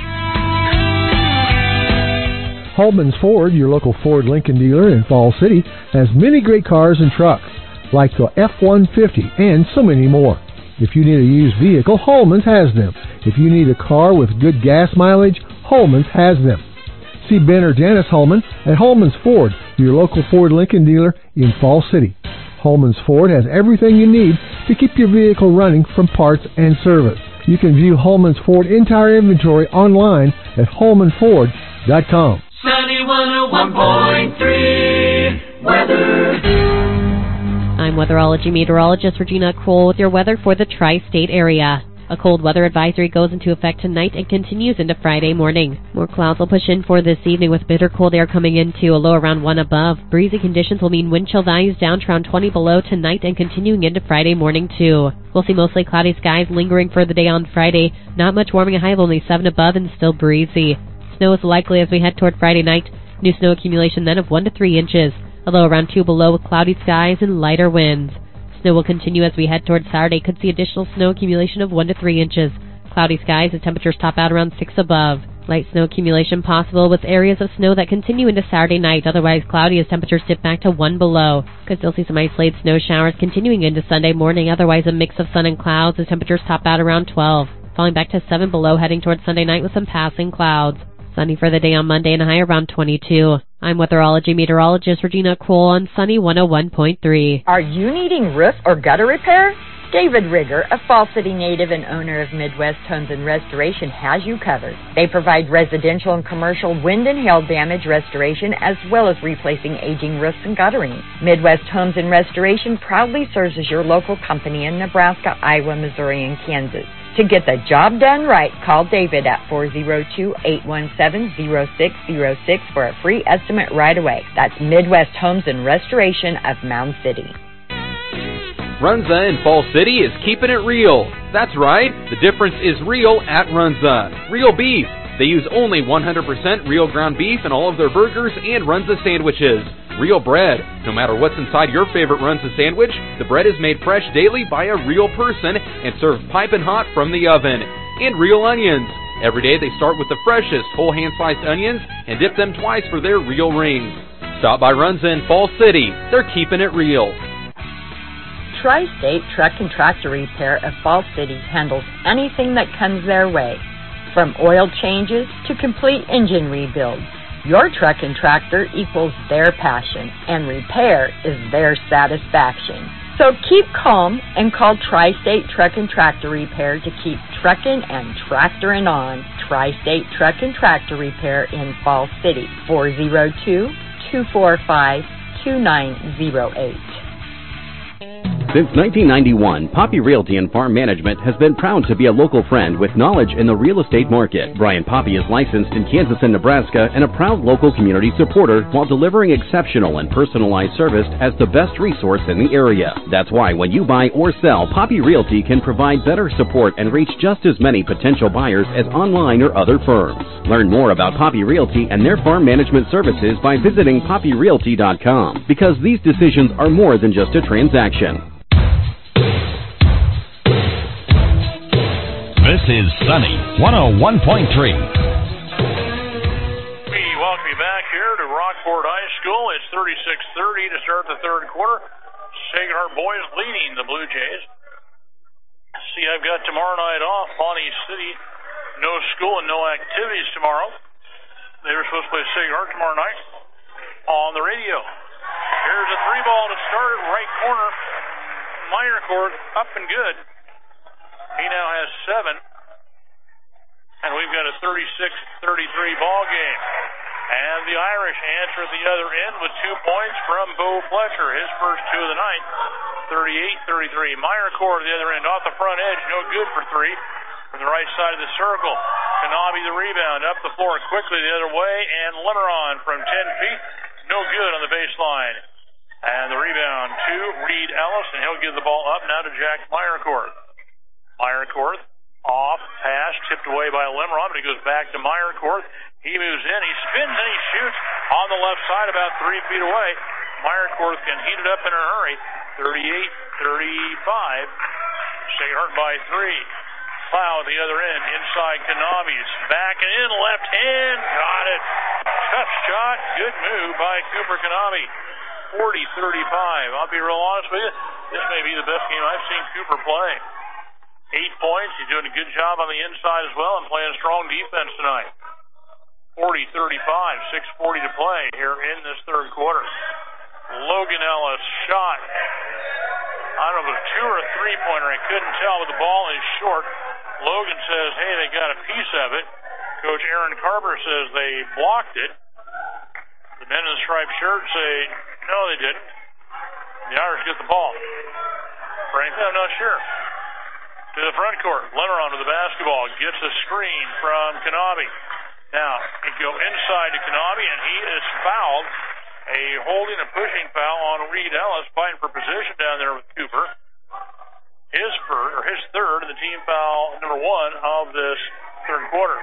Holman's Ford, your local Ford Lincoln dealer in Fall City, has many great cars and trucks, like the F one fifty and so many more. If you need a used vehicle, Holman's has them. If you need a car with good gas mileage, Holman's has them. See Ben or Janice Holman at Holman's Ford, your local Ford Lincoln dealer in Fall City. Holman's Ford has everything you need to keep your vehicle running from parts and service. You can view Holman's Ford entire inventory online at holman ford dot com. Sunny one oh one point three weather. I'm weatherology meteorologist Regina Kroll with your weather for the tri-state area. A cold weather advisory goes into effect tonight and continues into Friday morning. More clouds will push in for this evening with bitter cold air coming into a low around one above. Breezy conditions will mean wind chill values down to around twenty below tonight and continuing into Friday morning too. We'll see mostly cloudy skies lingering for the day on Friday. Not much warming, a high of only seven above and still breezy. Snow is likely as we head toward Friday night. New snow accumulation then of one to three inches, although around two below with cloudy skies and lighter winds. Snow will continue as we head toward Saturday. Could see additional snow accumulation of one to three inches. Cloudy skies as temperatures top out around six above. Light snow accumulation possible with areas of snow that continue into Saturday night. Otherwise cloudy as temperatures dip back to one below. Could still see some isolated snow showers continuing into Sunday morning. Otherwise a mix of sun and clouds as temperatures top out around twelve. Falling back to seven below heading towards Sunday night with some passing clouds. Sunny for the day on Monday and a high around twenty-two. I'm weatherology meteorologist Regina Kroll on Sunny one oh one point three. Are you needing roof or gutter repair? David Rigger, a Fall City native and owner of Midwest Homes and Restoration, has you covered. They provide residential and commercial wind and hail damage restoration as well as replacing aging roofs and guttering. Midwest Homes and Restoration proudly serves as your local company in Nebraska, Iowa, Missouri, and Kansas. To get the job done right, call David at four oh two, eight one seven, oh six oh six for a free estimate right away. That's Midwest Homes and Restoration of Mound City. Runza in Fall City is keeping it real. That's right, the difference is real at Runza. Real beef. They use only one hundred percent real ground beef in all of their burgers and Runza sandwiches. Real bread. No matter what's inside your favorite Runza sandwich, the bread is made fresh daily by a real person and served piping hot from the oven. And real onions. Every day they start with the freshest whole hand-sliced onions and dip them twice for their real rings. Stop by Runza in Fall City. They're keeping it real. Tri-State Truck and Tractor Repair of Fall City handles anything that comes their way, from oil changes to complete engine rebuilds. Your truck and tractor equals their passion, and repair is their satisfaction. So keep calm and call Tri-State Truck and Tractor Repair to keep trucking and tractoring on. Tri-State Truck and Tractor Repair in Falls City, four oh two, two four five, two nine oh eight. Since nineteen ninety-one, Poppy Realty and Farm Management has been proud to be a local friend with knowledge in the real estate market. Brian Poppy is licensed in Kansas and Nebraska and a proud local community supporter while delivering exceptional and personalized service as the best resource in the area. That's why when you buy or sell, Poppy Realty can provide better support and reach just as many potential buyers as online or other firms. Learn more about Poppy Realty and their farm management services by visiting poppy realty dot com, because these decisions are more than just a transaction. This is Sunny one oh one point three. We welcome you back here to Rockport High School. It's thirty-six thirty to start the third quarter. Sacred Heart boys leading the Blue Jays. See, I've got tomorrow night off. Pawnee City, no school and no activities tomorrow. They were supposed to play Sacred Heart tomorrow night on the radio. Here's a three ball to start it, right corner. Meyercourt up and good. He now has seven, and we've got a thirty-six thirty-three ball game. And the Irish answer at the other end with two points from Bo Fletcher, his first two of the night, thirty-eight thirty-three. Meyercourt at the other end, off the front edge, no good for three from the right side of the circle. Kanabi the rebound, up the floor quickly the other way, and Lemeron from ten feet, no good on the baseline. And the rebound to Reed Ellis, and he'll give the ball up now to Jack Meyercourt. Meyercourt, off, pass, tipped away by Lemeron, but he goes back to Meyercourt. He moves in, he spins, and he shoots on the left side about three feet away. Meyercourt can heat it up in a hurry, thirty-eight thirty-five. Sacred Heart by three. Plow at the other end, inside Kanabi's. Back and in, left hand, got it. Tough shot, good move by Cooper Kanabi. forty thirty-five. I'll be real honest with you, this may be the best game I've seen Cooper play. Eight points. He's doing a good job on the inside as well and playing strong defense tonight. forty thirty-five, six forty to play here in this third quarter. Logan Ellis shot. I don't know if it was a two or a three-pointer. I couldn't tell, but the ball is short. Logan says, hey, they got a piece of it. Coach Aaron Carver says they blocked it. The men in the striped shirt say, no, they didn't. The Irish get the ball. Frankly, I'm not sure. To the front court, Lemeron with the basketball, gets a screen from Kanabi. Now, he go inside to Kanabi, and he is fouled. A holding, a pushing foul on Reed Ellis, fighting for position down there with Cooper. His first, or his third, and the team foul number one of this third quarter.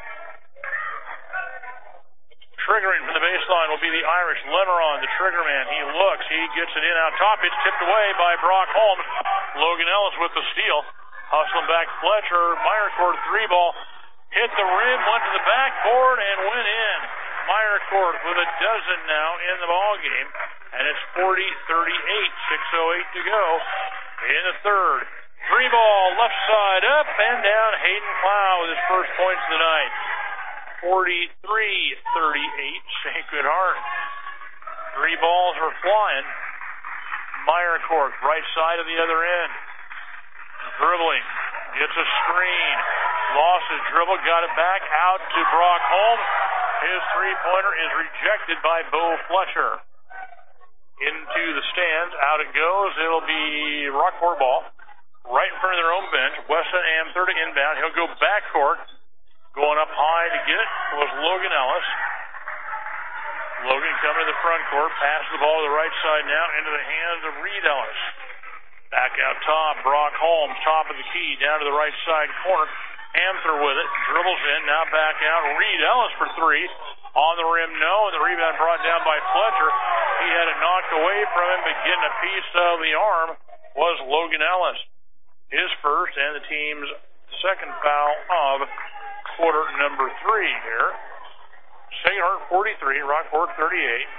Triggering from the baseline will be the Irish. Lemeron, the trigger man. He looks, he gets it in out top. It's tipped away by Brock Holmes. Logan Ellis with the steal. Hustling back Fletcher, Meyercourt three ball, hit the rim, went to the backboard, and went in. Meyercourt with a dozen now in the ball game, and it's forty thirty-eight, six oh eight to go in the third. Three ball, left side, up and down. Hayden Plow with his first points of the night. forty-three thirty-eight, Sacred Heart. Three balls are flying. Meyercourt, right side of the other end. Dribbling, gets a screen, lost his dribble, got it back out to Brock Holmes. His three-pointer is rejected by Bo Fletcher. Into the stands, out it goes. It'll be Rockport ball, right in front of their own bench. Weston Amther to inbound. He'll go backcourt. Going up high to get it was Logan Ellis. Logan coming to the front court, passes the ball to the right side now into the hands of Reed Ellis. Back out top, Brock Holmes, top of the key, down to the right side corner. Amther with it, dribbles in, now back out. Reed Ellis for three. On the rim, no, and the rebound brought down by Fletcher. He had it knocked away from him, but getting a piece of the arm was Logan Ellis. His first and the team's second foul of quarter number three here. Sacred Heart forty-three, Rockport thirty-eight.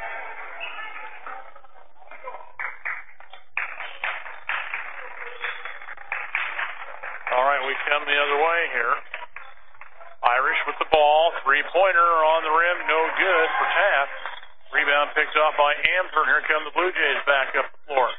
All right, we come the other way here. Irish with the ball. Three-pointer on the rim. No good for Taft. Rebound picked off by Amthor. Here come the Blue Jays back up the floor.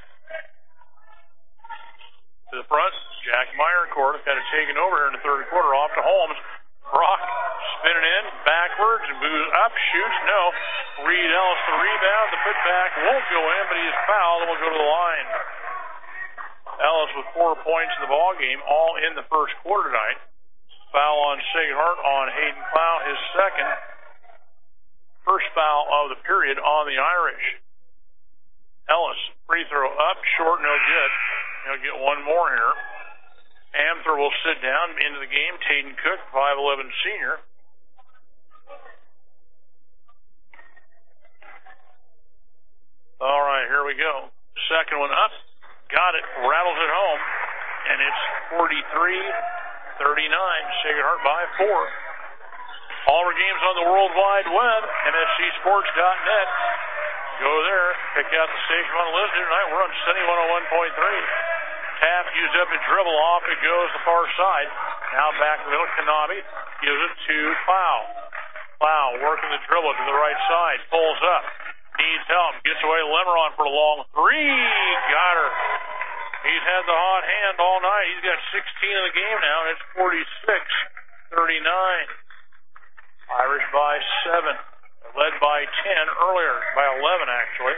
To the front, Jack Meyercourt kind of taken over here in the third quarter. Off to Holmes. Brock spinning in backwards and moves up, shoots. No. Reed Ellis the rebound. The putback won't go in, but he is fouled and will go to the line. Ellis with four points in the ball game, all in the first quarter tonight. Foul on Sacred Heart on Hayden Clow, his second. First foul of the period on the Irish. Ellis, free throw up, short, no good. He'll get one more here. Amthor will sit down into the game. Tayden Cook, five eleven senior. All right, here we go. Second one up. Got it. Rattles it home. And it's forty-three thirty-nine. Sacred Heart by four. All our games on the World Wide Web, M S C sports dot net. Go there. Pick out the station on the list tonight. We're on Sunny one oh one point three. Taft used up his dribble off. It goes the far side. Now back middle. Kanabe gives it to Clow. Clow working the dribble to the right side. Pulls up. Needs help. Gets away Lemeron for a long three. Got her. He's had the hot hand all night. He's got sixteen in the game now. It's forty-six thirty-nine. Irish by seven. Led by ten earlier. By eleven, actually.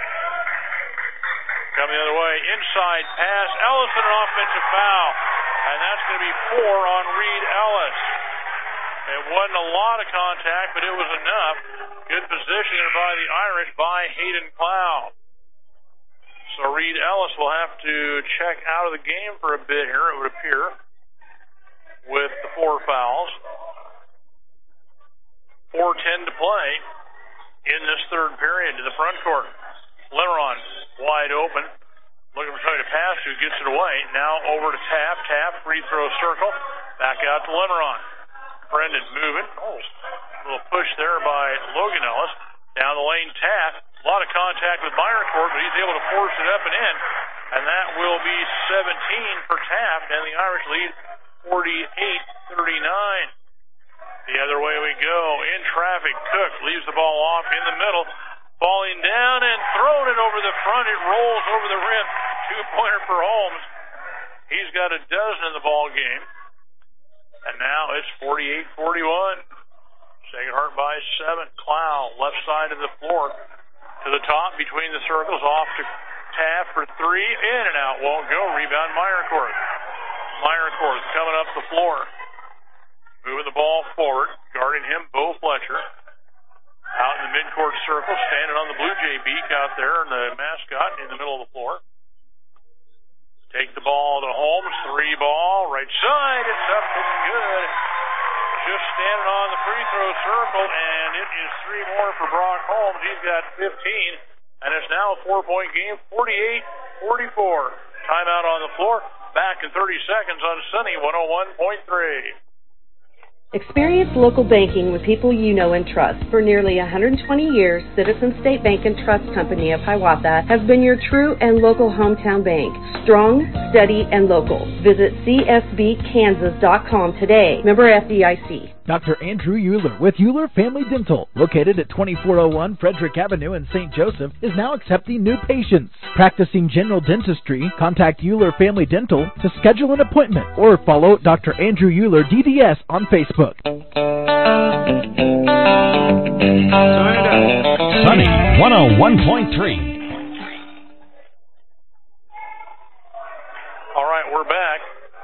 Coming the other way. Inside pass. Ellis and an offensive foul. And that's going to be four on Reed Ellis. It wasn't a lot of contact, but it was enough. Good position by the Irish by Hayden Clow. So Reed Ellis will have to check out of the game for a bit here, it would appear, with the four fouls. four ten to play in this third period to the front court. Lemeron wide open. Looking for somebody to pass to, gets it away. Now over to Taft. Taft, free throw circle. Back out to Lemeron. Brendan moving. Oh, a little push there by Logan Ellis. Down the lane, Taft. A lot of contact with Meyercourt, but he's able to force it up and in. And that will be seventeen for Taft, and the Irish lead forty-eight thirty-nine. The other way we go. In traffic, Cook leaves the ball off in the middle. Falling down and throwing it over the front. It rolls over the rim. Two-pointer for Holmes. He's got a dozen in the ball game. And now it's forty-eight forty-one. Sacred Heart by seven. Clow, left side of the floor. To the top, between the circles. Off to Taft for three. In and out. Won't go. Rebound Meyercourt. Meyercourt coming up the floor. Moving the ball forward. Guarding him, Bo Fletcher. Out in the midcourt circle, standing on the Blue Jay beak out there, and the mascot in the middle of the floor. Take the ball to Holmes, three ball, right side, it's up, it's good. Just standing on the free throw circle, and it is three more for Brock Holmes. He's got fifteen, and it's now a four-point game, forty-eight forty-four. Timeout on the floor, back in thirty seconds on Sunny one oh one point three. Experience local banking with people you know and trust. For nearly one hundred twenty years, Citizen State Bank and Trust Company of Hiawatha has been your true and local hometown bank. Strong, steady, and local. Visit c s b kansas dot com today. Member F D I C. Doctor Andrew Euler with Euler Family Dental, located at twenty-four oh one Frederick Avenue in Saint Joseph, is now accepting new patients. Practicing general dentistry, contact Euler Family Dental to schedule an appointment or follow Doctor Andrew Euler D D S on Facebook. Sunny one oh one point three. All right, we're back.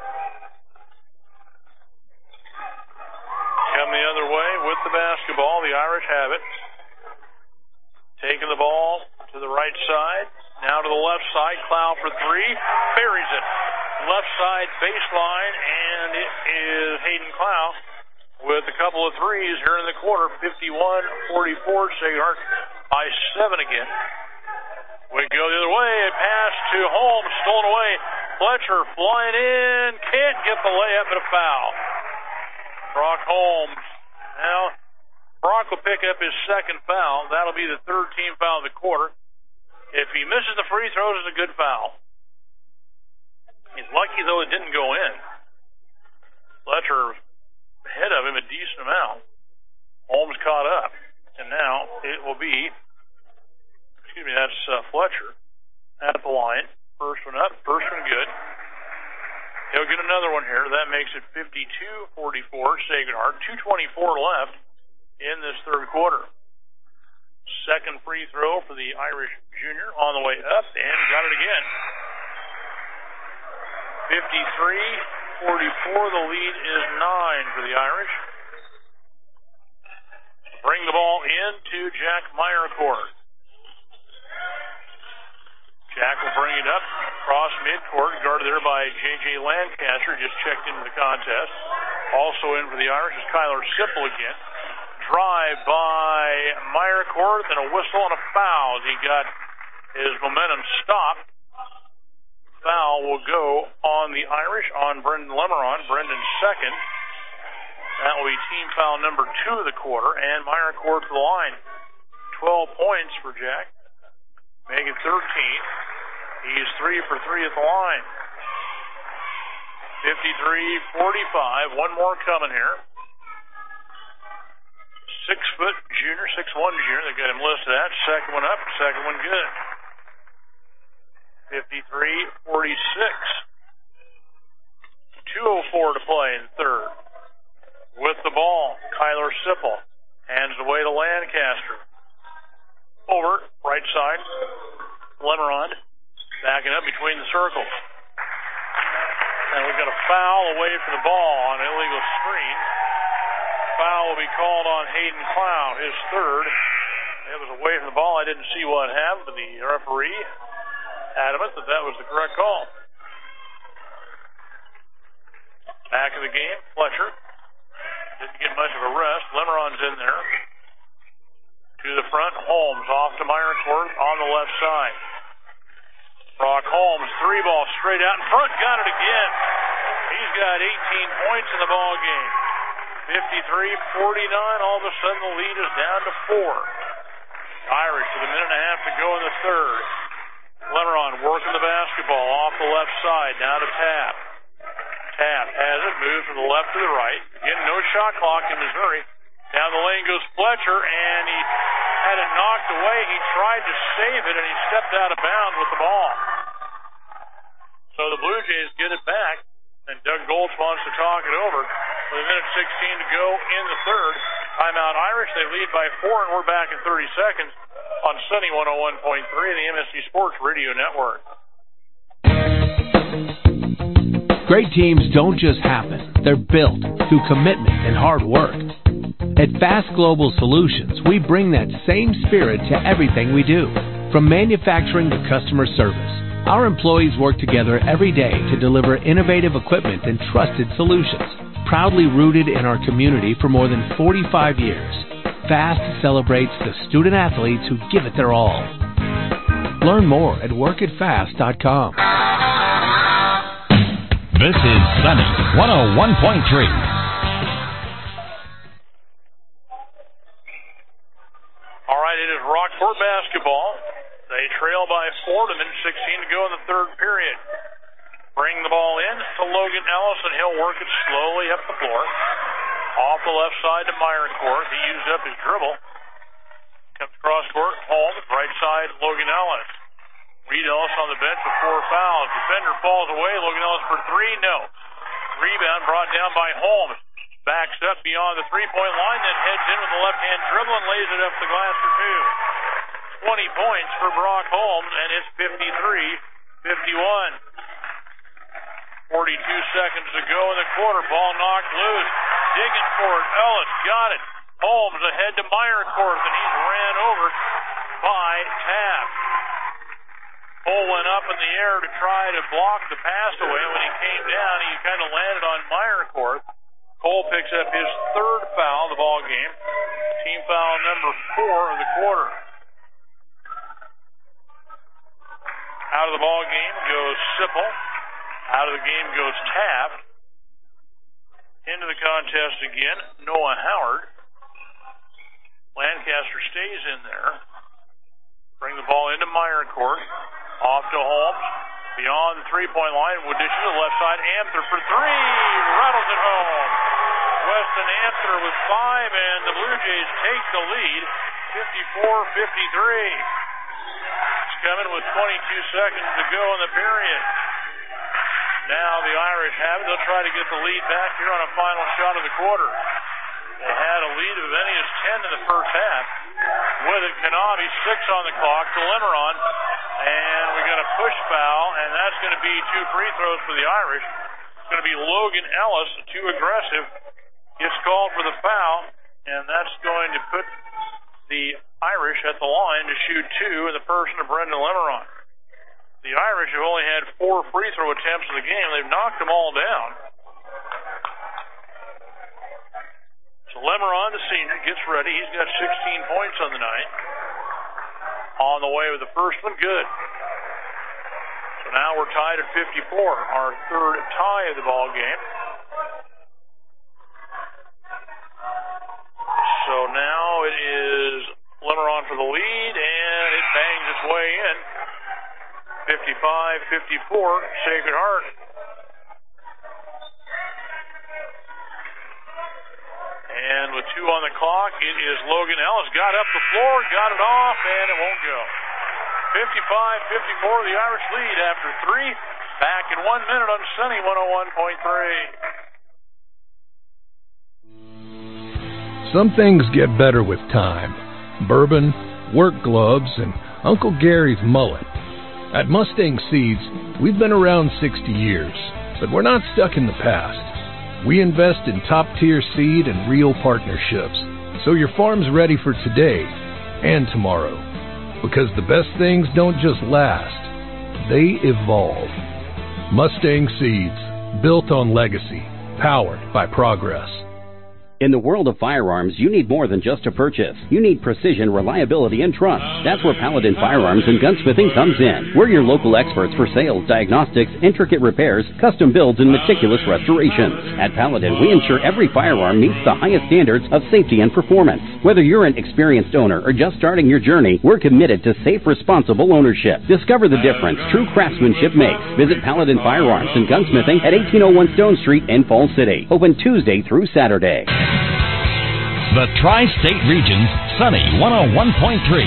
Come the other way with the basketball. The Irish have it. Taking the ball to the right side. Now to the left side. Clow for three. Buries it. Left side baseline, and it is Hayden Clow with a couple of threes here in the quarter. fifty-one forty-four. Sacred Heart by seven again. We go the other way. A pass to Holmes. Stolen away. Fletcher flying in. Can't get the layup, but a foul. Brock Holmes. Now, Brock will pick up his second foul. That'll be the third team foul of the quarter. If he misses the free throws, it's a good foul. He's lucky, though, it didn't go in. Fletcher ahead of him a decent amount. Holmes caught up. And now it will be, excuse me, that's uh, Fletcher at the line. First one up, first one good. He'll get another one here. That makes it fifty-two forty-four, Sacred Heart. two twenty-four left in this third quarter. Second free throw for the Irish junior on the way up, and got it again. fifty-three forty-four, the lead is nine for the Irish. Bring the ball into Jack Meyercourt. Jack will bring it up across midcourt, guarded there by J J Lancaster, just checked into the contest. Also in for the Irish is Kyler Sipple again. Drive by Meyercourt, and a whistle and a foul. He got his momentum stopped. Foul will go on the Irish, on Brendan Lemeron, Brendan's second. That will be team foul number two of the quarter, and Meyercourt to the line. twelve points for Jack. Make it thirteen. He's three for three at the line. fifty-three forty-five. One more coming here. Six foot junior, six one junior. They got him listed at. Second one up, second one good. fifty-three forty-six. two oh four to play in third. With the ball, Kyler Sipple hands away to Lancaster. Over, right side. Lemeron backing up between the circles. And we've got a foul away from the ball on an illegal screen. Foul will be called on Hayden Clown, his third. It was away from the ball. I didn't see what happened, but the referee adamant that that was the correct call. Back of the game, Fletcher. Didn't get much of a rest. Lemeron's in there. To the front, Holmes off to Meyercourt on the left side. Brock Holmes, three ball straight out in front, got it again. He's got eighteen points in the ball game. fifty-three forty-nine, all of a sudden the lead is down to four. Irish with a minute and a half to go in the third. Lemeron working the basketball off the left side, now to Tapp. Tapp has it, moves from the left to the right. Again, no shot clock in Missouri. Down the lane goes Fletcher, and he had it knocked away. He tried to save it, and he stepped out of bounds with the ball. So the Blue Jays get it back, and Doug Goltz wants to talk it over. With a minute sixteen to go in the third. Timeout Irish, they lead by four, and we're back in thirty seconds on Sunny one oh one point three and the M S C Sports Radio Network. Great teams don't just happen. They're built through commitment and hard work. At Fast Global Solutions, we bring that same spirit to everything we do. From manufacturing to customer service, our employees work together every day to deliver innovative equipment and trusted solutions. Proudly rooted in our community for more than forty-five years, Fast celebrates the student athletes who give it their all. Learn more at work at fast dot com. This is Sunny one oh one point three. All right, it is Rockport basketball. They trail by four, to minute sixteen to go in the third period. Bring the ball in to Logan Ellis, and he'll work it slowly up the floor. Off the left side to Meyercourt. He used up his dribble. Comes across court, Holmes, right side, Logan Ellis. Reed Ellis on the bench with four fouls. Defender falls away. Logan Ellis for three, no. Rebound brought down by Holmes. Backs up beyond the three-point line, then heads in with the left-hand dribble and lays it up the glass for two. twenty points for Brock Holmes, and it's fifty-three fifty-one. forty-two seconds to go in the quarter. Ball knocked loose. Digging for it. Ellis got it. Holmes ahead to Meyercourt, and he's ran over by Tapp. Cole went up in the air to try to block the pass away. When he came down, he kind of landed on Meyercourt. Cole picks up his third foul of the ball game. Team foul number four of the quarter. Out of the ball game goes Sipple. Out of the game goes Tapp. Into the contest again, Noah Howard. Lancaster stays in there. Bring the ball into Meyercourt. Off to Holmes. Beyond the three-point line, Woodish to the left side. Amther for three. Rattles it home. Weston answer with five, and the Blue Jays take the lead, fifty-four fifty-three. It's coming with twenty-two seconds to go in the period. Now the Irish have it. They'll try to get the lead back here on a final shot of the quarter. They had a lead of as many as ten in the first half. With it, Kanabe, six on the clock to Lemeron. And we got a push foul, and that's going to be two free throws for the Irish. It's going to be Logan Ellis, too aggressive. Gets called for the foul, and that's going to put the Irish at the line to shoot two in the person of Brendan Lemeron. The Irish have only had four free throw attempts in the game. They've knocked them all down. So Lemeron, the senior, gets ready. He's got sixteen points on the night. On the way with the first one, good. So now we're tied at fifty-four, our third tie of the ball game. So now it is Lemeron for the lead, and it bangs its way in. fifty-five fifty-four, Sacred Heart. And with two on the clock, it is Logan Ellis. Got up the floor, got it off, and it won't go. fifty-five fifty-four, the Irish lead after three. Back in one minute on Sunny one oh one point three. Some things get better with time. Bourbon, work gloves, and Uncle Gary's mullet. At Mustang Seeds, we've been around sixty years, but we're not stuck in the past. We invest in top-tier seed and real partnerships, so your farm's ready for today and tomorrow. Because the best things don't just last, they evolve. Mustang Seeds, built on legacy, powered by progress. In the world of firearms, you need more than just a purchase. You need precision, reliability, and trust. That's where Paladin Firearms and Gunsmithing comes in. We're your local experts for sales, diagnostics, intricate repairs, custom builds, and meticulous restorations. At Paladin, we ensure every firearm meets the highest standards of safety and performance. Whether you're an experienced owner or just starting your journey, we're committed to safe, responsible ownership. Discover the difference true craftsmanship makes. Visit Paladin Firearms and Gunsmithing at eighteen oh one Stone Street in Falls City. Open Tuesday through Saturday. The Tri-State Region's Sunny one oh one point three.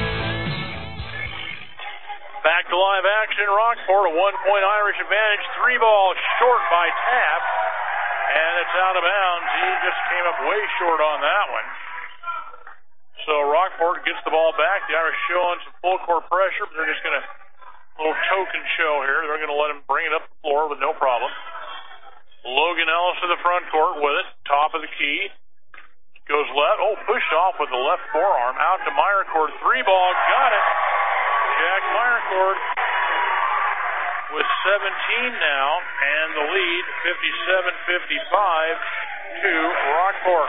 Back to live action. Rockport, a one-point Irish advantage. Three ball short by Taft, and it's out of bounds. He just came up way short on that one. So Rockport gets the ball back. The Irish showing some full court pressure, but they're just going to little token show here. They're going to let him bring it up the floor with no problem. Logan Ellis to the front court with it, top of the key. Goes left. Oh, pushed off with the left forearm. Out to Meyercord. Three ball. Got it. Jack Meyercord with seventeen now. And the lead, fifty-seven fifty-five to Rockport.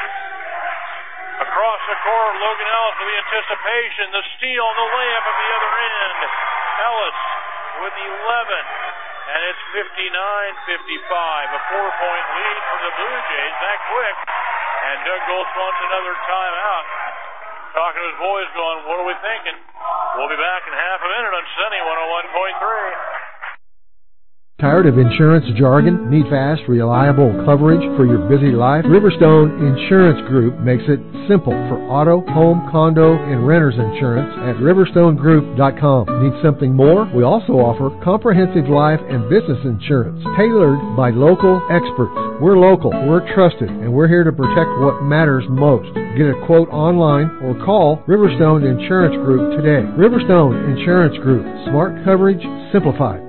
Across the court, Logan Ellis with the anticipation. The steal and the layup at the other end. Ellis with eleven. And it's fifty-nine fifty-five. A four-point lead for the Blue Jays. That quick. And Doug Goltz wants another timeout. Talking to his boys going, what are we thinking? We'll be back in half a minute on Sunny one oh one point three. Tired of insurance jargon? Need fast, reliable coverage for your busy life? Riverstone Insurance Group makes it simple for auto, home, condo, and renter's insurance at riverstone group dot com. Need something more? We also offer comprehensive life and business insurance tailored by local experts. We're local, we're trusted, and we're here to protect what matters most. Get a quote online or call Riverstone Insurance Group today. Riverstone Insurance Group. Smart coverage simplified.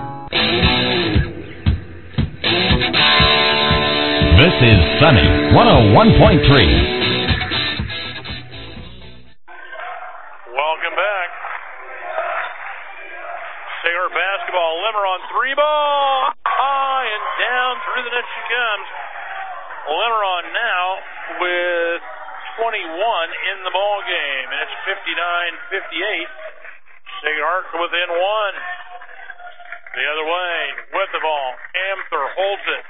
This is Sunny one oh one point three. Welcome back. Sailor basketball. Lemeron three ball. High and down through the net she comes. Lemeron now with twenty-one in the ball game. And it's fifty-nine fifty-eight. Sacred Heart within one. The other way with the ball. Amther holds it.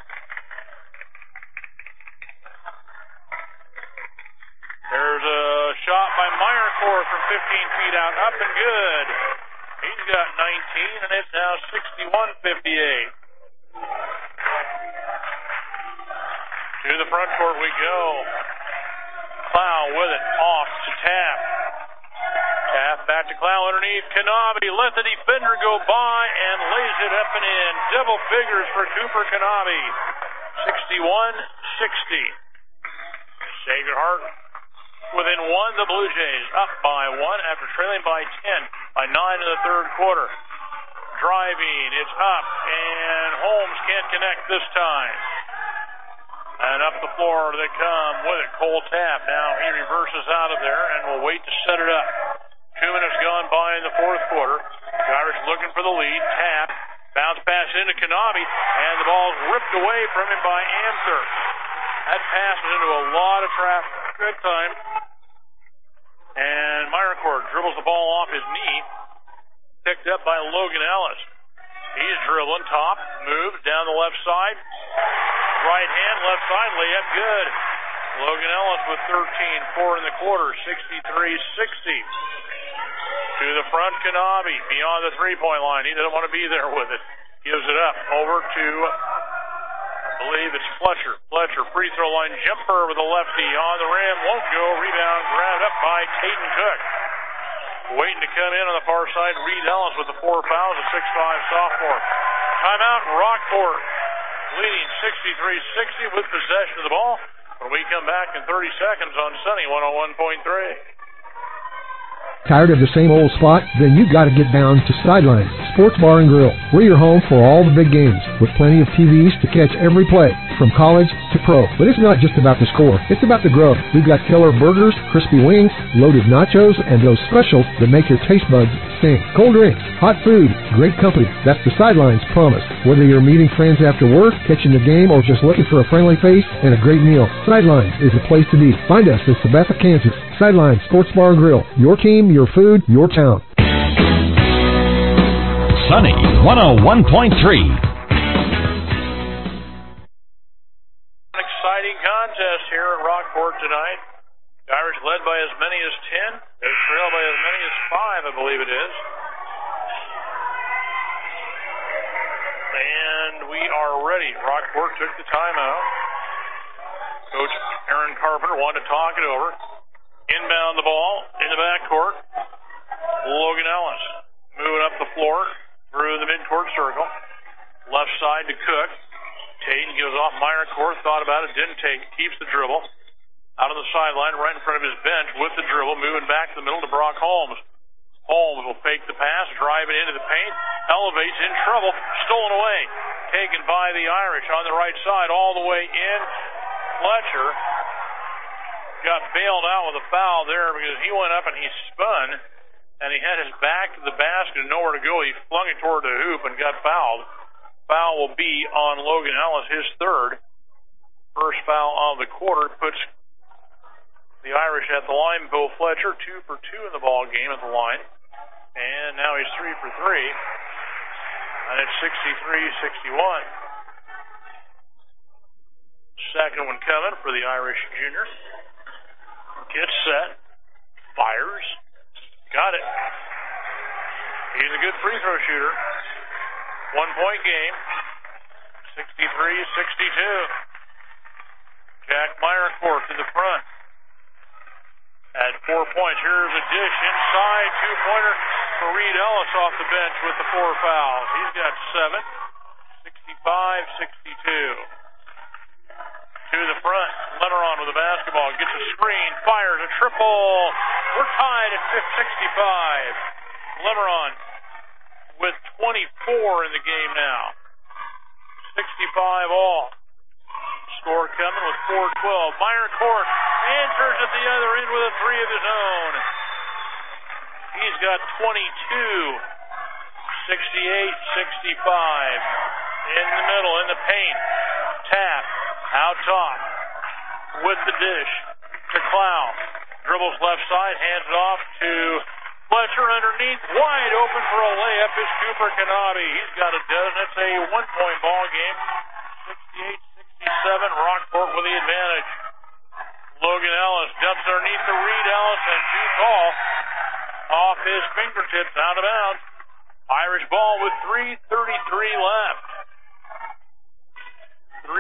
There's a shot by Meyercord from fifteen feet out, up and good. He's got nineteen, and it's now sixty-one fifty-eight. To the front court we go. Clow with it. Off to Taft. Taft back to Clow underneath. Kanabe let the defender go by and lays it up and in. Double figures for Cooper Kanabe. sixty-one sixty. Sacred Heart within one. The Blue Jays up by one after trailing by ten. By nine in the third quarter. Driving. It's up. And Holmes can't connect this time. And up the floor they come with it. Cole Taft. Now he reverses out of there and will wait to set it up. Two minutes gone by in the fourth quarter. The Irish looking for the lead. Taft. Bounce pass into Kanabe. And the ball's ripped away from him by Amther. That passes into a lot of traffic. Good time. And Myricourt dribbles the ball off his knee. Picked up by Logan Ellis. He's dribbling top. Moves down the left side. Right hand, left side, layup good. Logan Ellis with thirteen, four in the quarter, sixty-three sixty. To the front, Kanabe, beyond the three-point line. He doesn't want to be there with it. Gives it up over to, I believe it's Fletcher. Fletcher, free throw line jumper with a lefty on the rim. Won't go. Rebound grabbed up by Caden Cook. Waiting to come in on the far side, Reed Ellis with the four fouls, a six five sophomore. Timeout, Rockport leading sixty-three sixty with possession of the ball. When we come back in thirty seconds on Sunny one oh one point three. Tired of the same old spot? Then you got to get down to Sidelines Sports Bar and Grill. We're your home for all the big games, with plenty of T Vs to catch every play, from college to pro. But it's not just about the score, it's about the growth. We've got killer burgers, crispy wings, loaded nachos, and those specials that make your taste buds sing. Cold drinks, hot food, great company. That's the Sidelines promise. Whether you're meeting friends after work, catching the game, or just looking for a friendly face and a great meal, Sidelines is the place to be. Find us in Sabetha, Kansas. Sidelines Sports Bar and Grill. Your team, your food, your town. Sunny one oh one point three. An exciting contest here at Rockport tonight. The Irish led by as many as ten. They trail by as many as five, I believe it is. And we are ready. Rockport took the timeout. Coach Aaron Carpenter wanted to talk it over. Inbound the ball in the backcourt. Logan Ellis moving up the floor through the midcourt circle. Left side to Cook. Tatum gives off Myricourt. Thought about it, didn't take it. Keeps the dribble. Out on the sideline, right in front of his bench with the dribble. Moving back to the middle to Brock Holmes. Holmes will fake the pass, drive it into the paint. Elevates, in trouble. Stolen away. Taken by the Irish on the right side all the way in. Fletcher got bailed out with a foul there because he went up and he spun, and he had his back to the basket and nowhere to go. He flung it toward the hoop and got fouled. Foul will be on Logan Ellis, his third. First foul of the quarter puts the Irish at the line. Bo Fletcher, two for two in the ball game at the line. And now he's three for three. And it's sixty-three sixty-one. Second one coming for the Irish junior. Gets set. Fires. Got it. He's a good free throw shooter. One point game. sixty-three sixty-two. Jack Myricourt to the front. At four points. Here's a dish inside. Two-pointer for Reed Ellis off the bench with the four fouls. He's got seven. sixty-five sixty-two. To the front. Lemeron with the basketball. Gets a screen. Fires a triple. We're tied at sixty-five. Lemeron with twenty-four in the game now. sixty-five all. Score coming with four twelve. Myricourt answers at the other end with a three of his own. He's got twenty-two. sixty-eight sixty-five. In the middle, in the paint. Tap. Out top. With the dish. To Clow. Dribbles left side. Hands it off to Fletcher underneath. Wide open for a layup is Cooper Kanabe. He's got a dozen. It's a one-point ball game. sixty-eight sixty-seven. Rockport with the advantage. Logan Ellis dumps underneath the Reed Ellis and too tall. Off his fingertips, out of bounds. Irish ball with three thirty-three left. three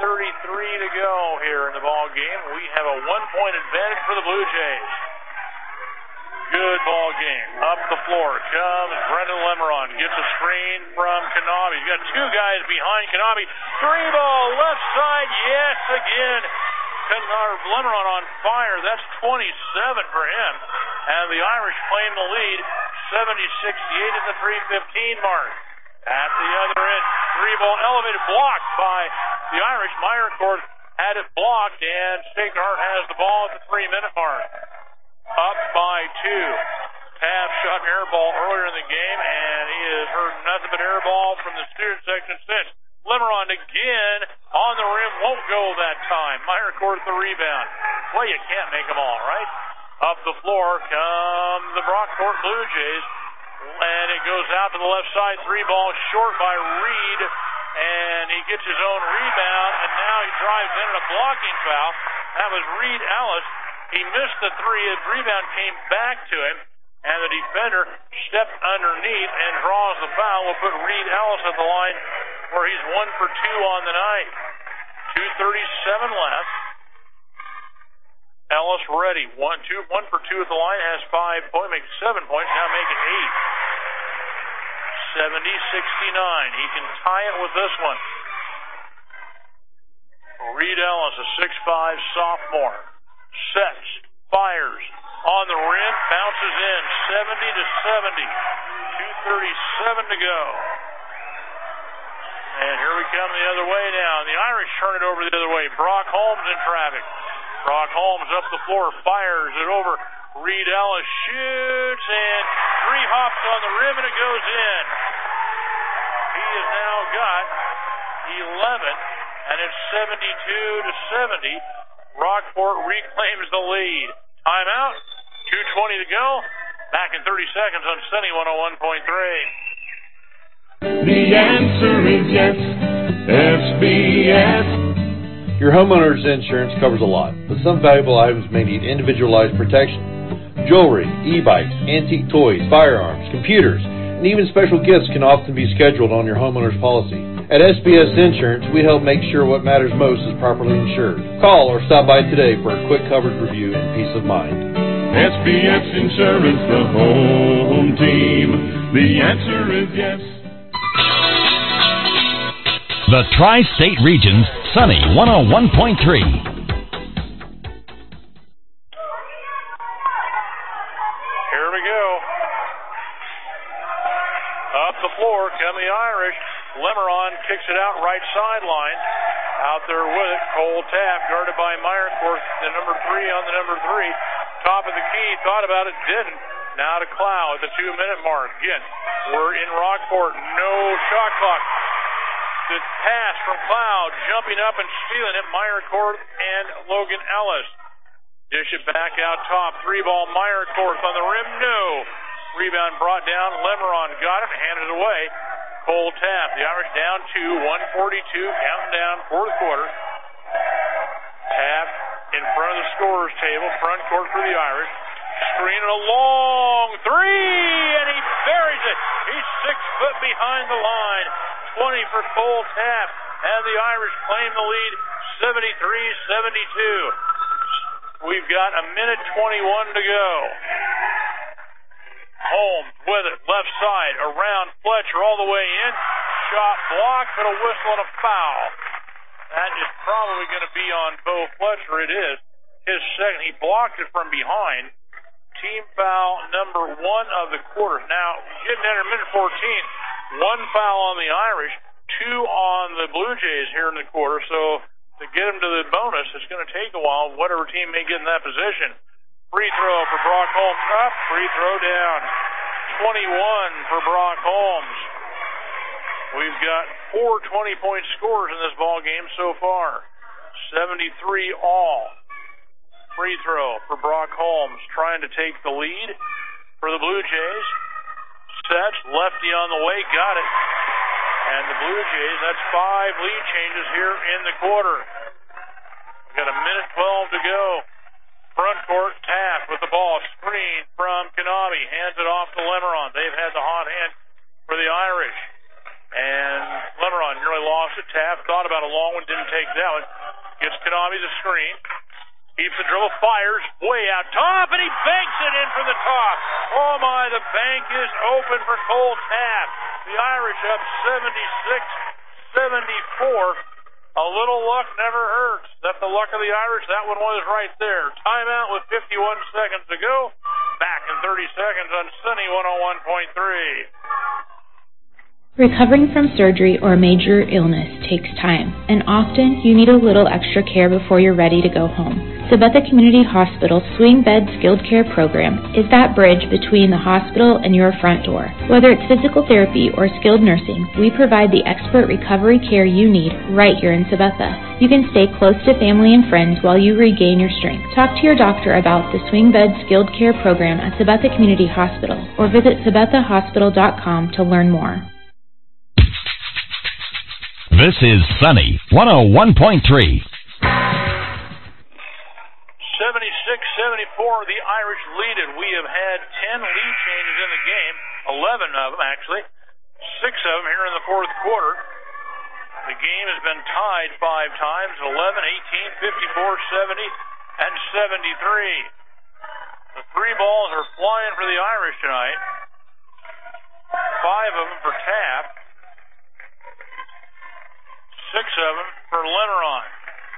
thirty-three to go here in the ball game. We have a one-point advantage for the Blue Jays. Good ball game. Up the floor comes Brendan Lemeron. Gets a screen from Kanabe. He's got two guys behind Kanabe. Three ball left side. Yes, again. Lemeron on fire. That's twenty-seven for him. And the Irish claim the lead. seventy sixty-eight at the three fifteen mark. At the other end, three ball elevated, blocked by the Irish. Meyercourt had it blocked, and Sacred Heart has the ball at the three-minute mark. Up by two. Taft shot an air ball earlier in the game, and he has heard nothing but air ball from the student section since. Lemeron again on the rim, won't go that time. Meyercourt the rebound. Well, you can't make them all, right? Up the floor come the Brockport Blue Jays. And it goes out to the left side. Three ball short by Reed. And he gets his own rebound. And now he drives in at a blocking foul. That was Reed Ellis. He missed the three. His rebound came back to him. And the defender stepped underneath and draws the foul. We'll put Reed Ellis at the line where he's one for two on the night. two thirty-seven left. Ellis ready. One, two, one for two at the line. Has five points. Makes seven points. Now making eight. seventy sixty-nine. He can tie it with this one. Reed Ellis, a six five sophomore. Sets. Fires. On the rim. Bounces in. seventy to seventy. two thirty-seven to go. And here we come the other way now. The Irish turn it over the other way. Brock Holmes in traffic. Brock Holmes up the floor, fires it over. Reed Ellis shoots, and three hops on the rim, and it goes in. He has now got eleven, and it's seventy-two to seventy. Rockport reclaims the lead. Timeout, two twenty to go. Back in thirty seconds on Sunny one oh one point three. The answer is yes, S B S. Your homeowner's insurance covers a lot, but some valuable items may need individualized protection. Jewelry, e-bikes, antique toys, firearms, computers, and even special gifts can often be scheduled on your homeowner's policy. At S B S Insurance, we help make sure what matters most is properly insured. Call or stop by today for a quick coverage review and peace of mind. S B S Insurance, the home team. The answer is yes. The Tri-State Region's Sunny one oh one point three. Here we go. Up the floor come the Irish. Lemeron kicks it out right sideline. Out there with it, Cole Taft, guarded by Meyercourt, the number three on the number three. Top of the key, thought about it, didn't. Now to Clow at the two-minute mark. Again, we're in Rockport. No shot clock. The pass from Cloud, jumping up and stealing it, Meyercourt and Logan Ellis. Dish it back out top. Three ball, Meyercourt on the rim. No. Rebound brought down. Lemeron got it, handed it away. Cole Taft, the Irish down two, one forty-two, counting down, fourth quarter. Taft in front of the scorer's table, front court for the Irish. Screen and a long three, and he buries it. He's six foot behind the line. twenty for Cole Taft, and the Irish claim the lead, seventy-three seventy-two. We've got a minute twenty-one to go. Holmes with it, left side, around Fletcher all the way in. Shot blocked, but a whistle and a foul. That is probably going to be on Bo Fletcher. It is his second. He blocked it from behind. Team foul number one of the quarter. Now, getting into minute fourteen. One foul on the Irish, two on the Blue Jays here in the quarter. So to get them to the bonus, it's going to take a while. Whatever team may get in that position. Free throw for Brock Holmes up. Free throw down. twenty-one for Brock Holmes. We've got four twenty-point scores in this ball game so far. seventy-three all. Free throw for Brock Holmes, trying to take the lead for the Blue Jays. Sets, lefty on the way, got it. And the Blue Jays, that's five lead changes here in the quarter. We've got a minute twelve to go. Front court, Taft with the ball, screen from Kanabe, hands it off to Lemeron. They've had the hot hand for the Irish. And Lemeron nearly lost it. Taft thought about a long one, didn't take that one. Gets Kanabe the screen. Keeps the dribble, fires way out top, and he banks it in from the top. Oh, my, the bank is open for Cole Taft. The Irish up seventy-six seventy-four. A little luck never hurts. That's the luck of the Irish. That one was right there. Timeout with fifty-one seconds to go. Back in thirty seconds on Sunny one oh one point three. Recovering from surgery or a major illness takes time, and often you need a little extra care before you're ready to go home. Sabetha Community Hospital's Swing Bed Skilled Care Program is that bridge between the hospital and your front door. Whether it's physical therapy or skilled nursing, we provide the expert recovery care you need right here in Sabetha. You can stay close to family and friends while you regain your strength. Talk to your doctor about the Swing Bed Skilled Care Program at Sabetha Community Hospital or visit sabetha hospital dot com to learn more. This is Sunny one oh one point three. seventy-six seventy-four, the Irish lead it. We have had ten lead changes in the game, eleven of them actually, six of them here in the fourth quarter. The game has been tied five times, eleven, eighteen, fifty-four, seventy, and seventy-three. The three balls are flying for the Irish tonight. Five of them for Taft. Six of them for Leneron.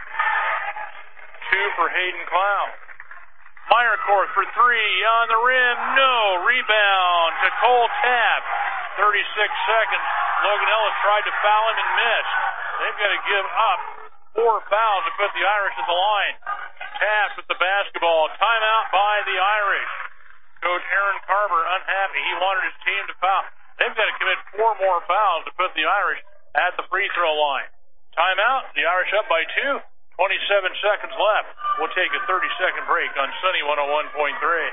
Two for Hayden Cloud. Meyercourt for three on the rim. No. Rebound to Cole Taft. thirty-six seconds. Logan Ellis tried to foul him and missed. They've got to give up four fouls to put the Irish at the line. Taft with the basketball. Timeout by the Irish. Coach Aaron Carver unhappy. He wanted his team to foul. They've got to commit four more fouls to put the Irish at the free throw line. Timeout. The Irish up by two. twenty-seven seconds left. We'll take a thirty-second break on Sunny one oh one point three.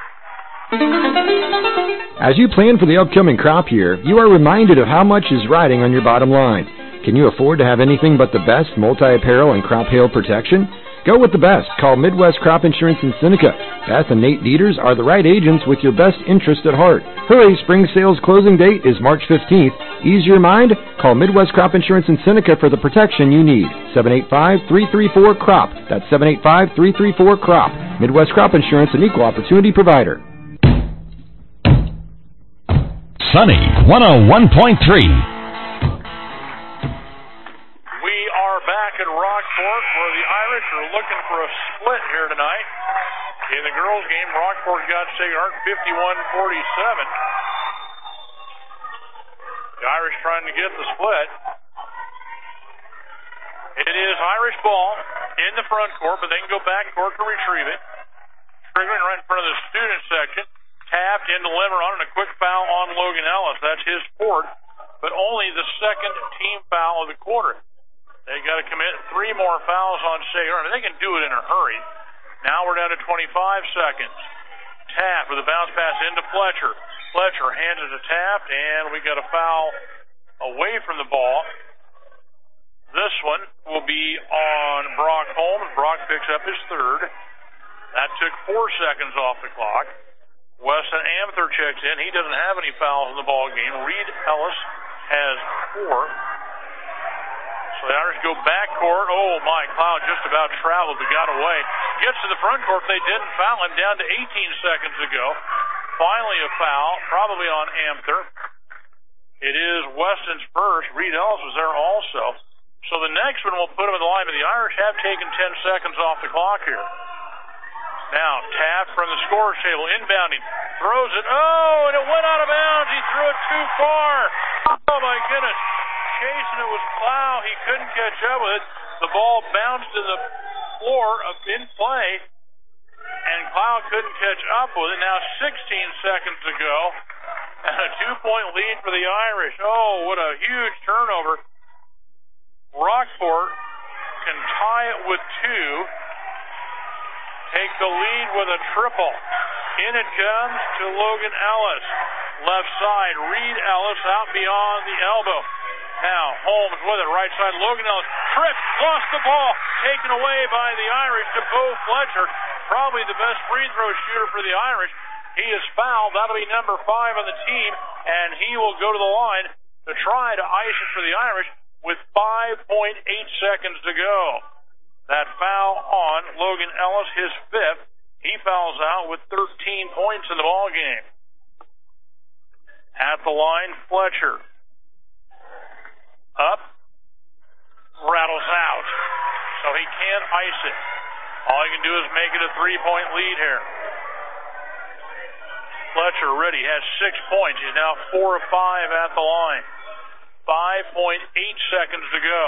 As you plan for the upcoming crop year, you are reminded of how much is riding on your bottom line. Can you afford to have anything but the best multi-apparel and crop hail protection? Go with the best. Call Midwest Crop Insurance in Seneca. Beth and Nate Dieters are the right agents with your best interest at heart. Hurry, spring sales closing date is March fifteenth. Ease your mind. Call Midwest Crop Insurance in Seneca for the protection you need. seven eight five, three three four, C R O P. That's seven eight five, three three four, C R O P. Midwest Crop Insurance, an equal opportunity provider. Sunny one oh one point three. Back at Rockport, where the Irish are looking for a split here tonight. In the girls' game, Rockport got Sacred Heart fifty-one forty-seven. The Irish trying to get the split. It is Irish ball in the front court, but they can go back court to retrieve it. Triggering right in front of the student section. Taft into Lemeron and a quick foul on Logan Ellis. That's his fourth, but only the second team foul of the quarter. They got to commit three more fouls on Sacred Heart. They can do it in a hurry. Now we're down to twenty-five seconds. Taft with a bounce pass into Fletcher. Fletcher hands it to Taft, and we got a foul away from the ball. This one will be on Brock Holmes. Brock picks up his third. That took four seconds off the clock. Weston Amther checks in. He doesn't have any fouls in the ball game. Reed Ellis has four. So the Irish go back court. Oh, my, Cloud just about traveled but got away. Gets to the front court. They didn't foul him down to eighteen seconds ago. Finally a foul, probably on Amther. It is Weston's first. Reed Ellis was there also. So the next one will put him in the line, but the Irish have taken ten seconds off the clock here. Now, Taft from the scorer's table, inbounding. Throws it. Oh, and it went out of bounds. He threw it too far. Oh, my goodness. Chasing it was Clow. He couldn't catch up with it. The ball bounced to the floor in play, and Clow couldn't catch up with it. Now sixteen seconds to go, and a two-point lead for the Irish. Oh, what a huge turnover. Rockport can tie it with two, take the lead with a triple. In it comes to Logan Ellis. Left side, Reed Ellis out beyond the elbow. Now, Holmes with it, right side. Logan Ellis tripped, lost the ball, taken away by the Irish to Bo Fletcher. Probably the best free throw shooter for the Irish. He is fouled. That'll be number five on the team, and he will go to the line to try to ice it for the Irish. with five point eight seconds to go. That foul on Logan Ellis, his fifth. He fouls out with thirteen points in the ball game. At the line, Fletcher. Up. Rattles out. So he can't ice it. All he can do is make it a three-point lead here. Fletcher already has six points. He's now four of five at the line. five point eight seconds to go.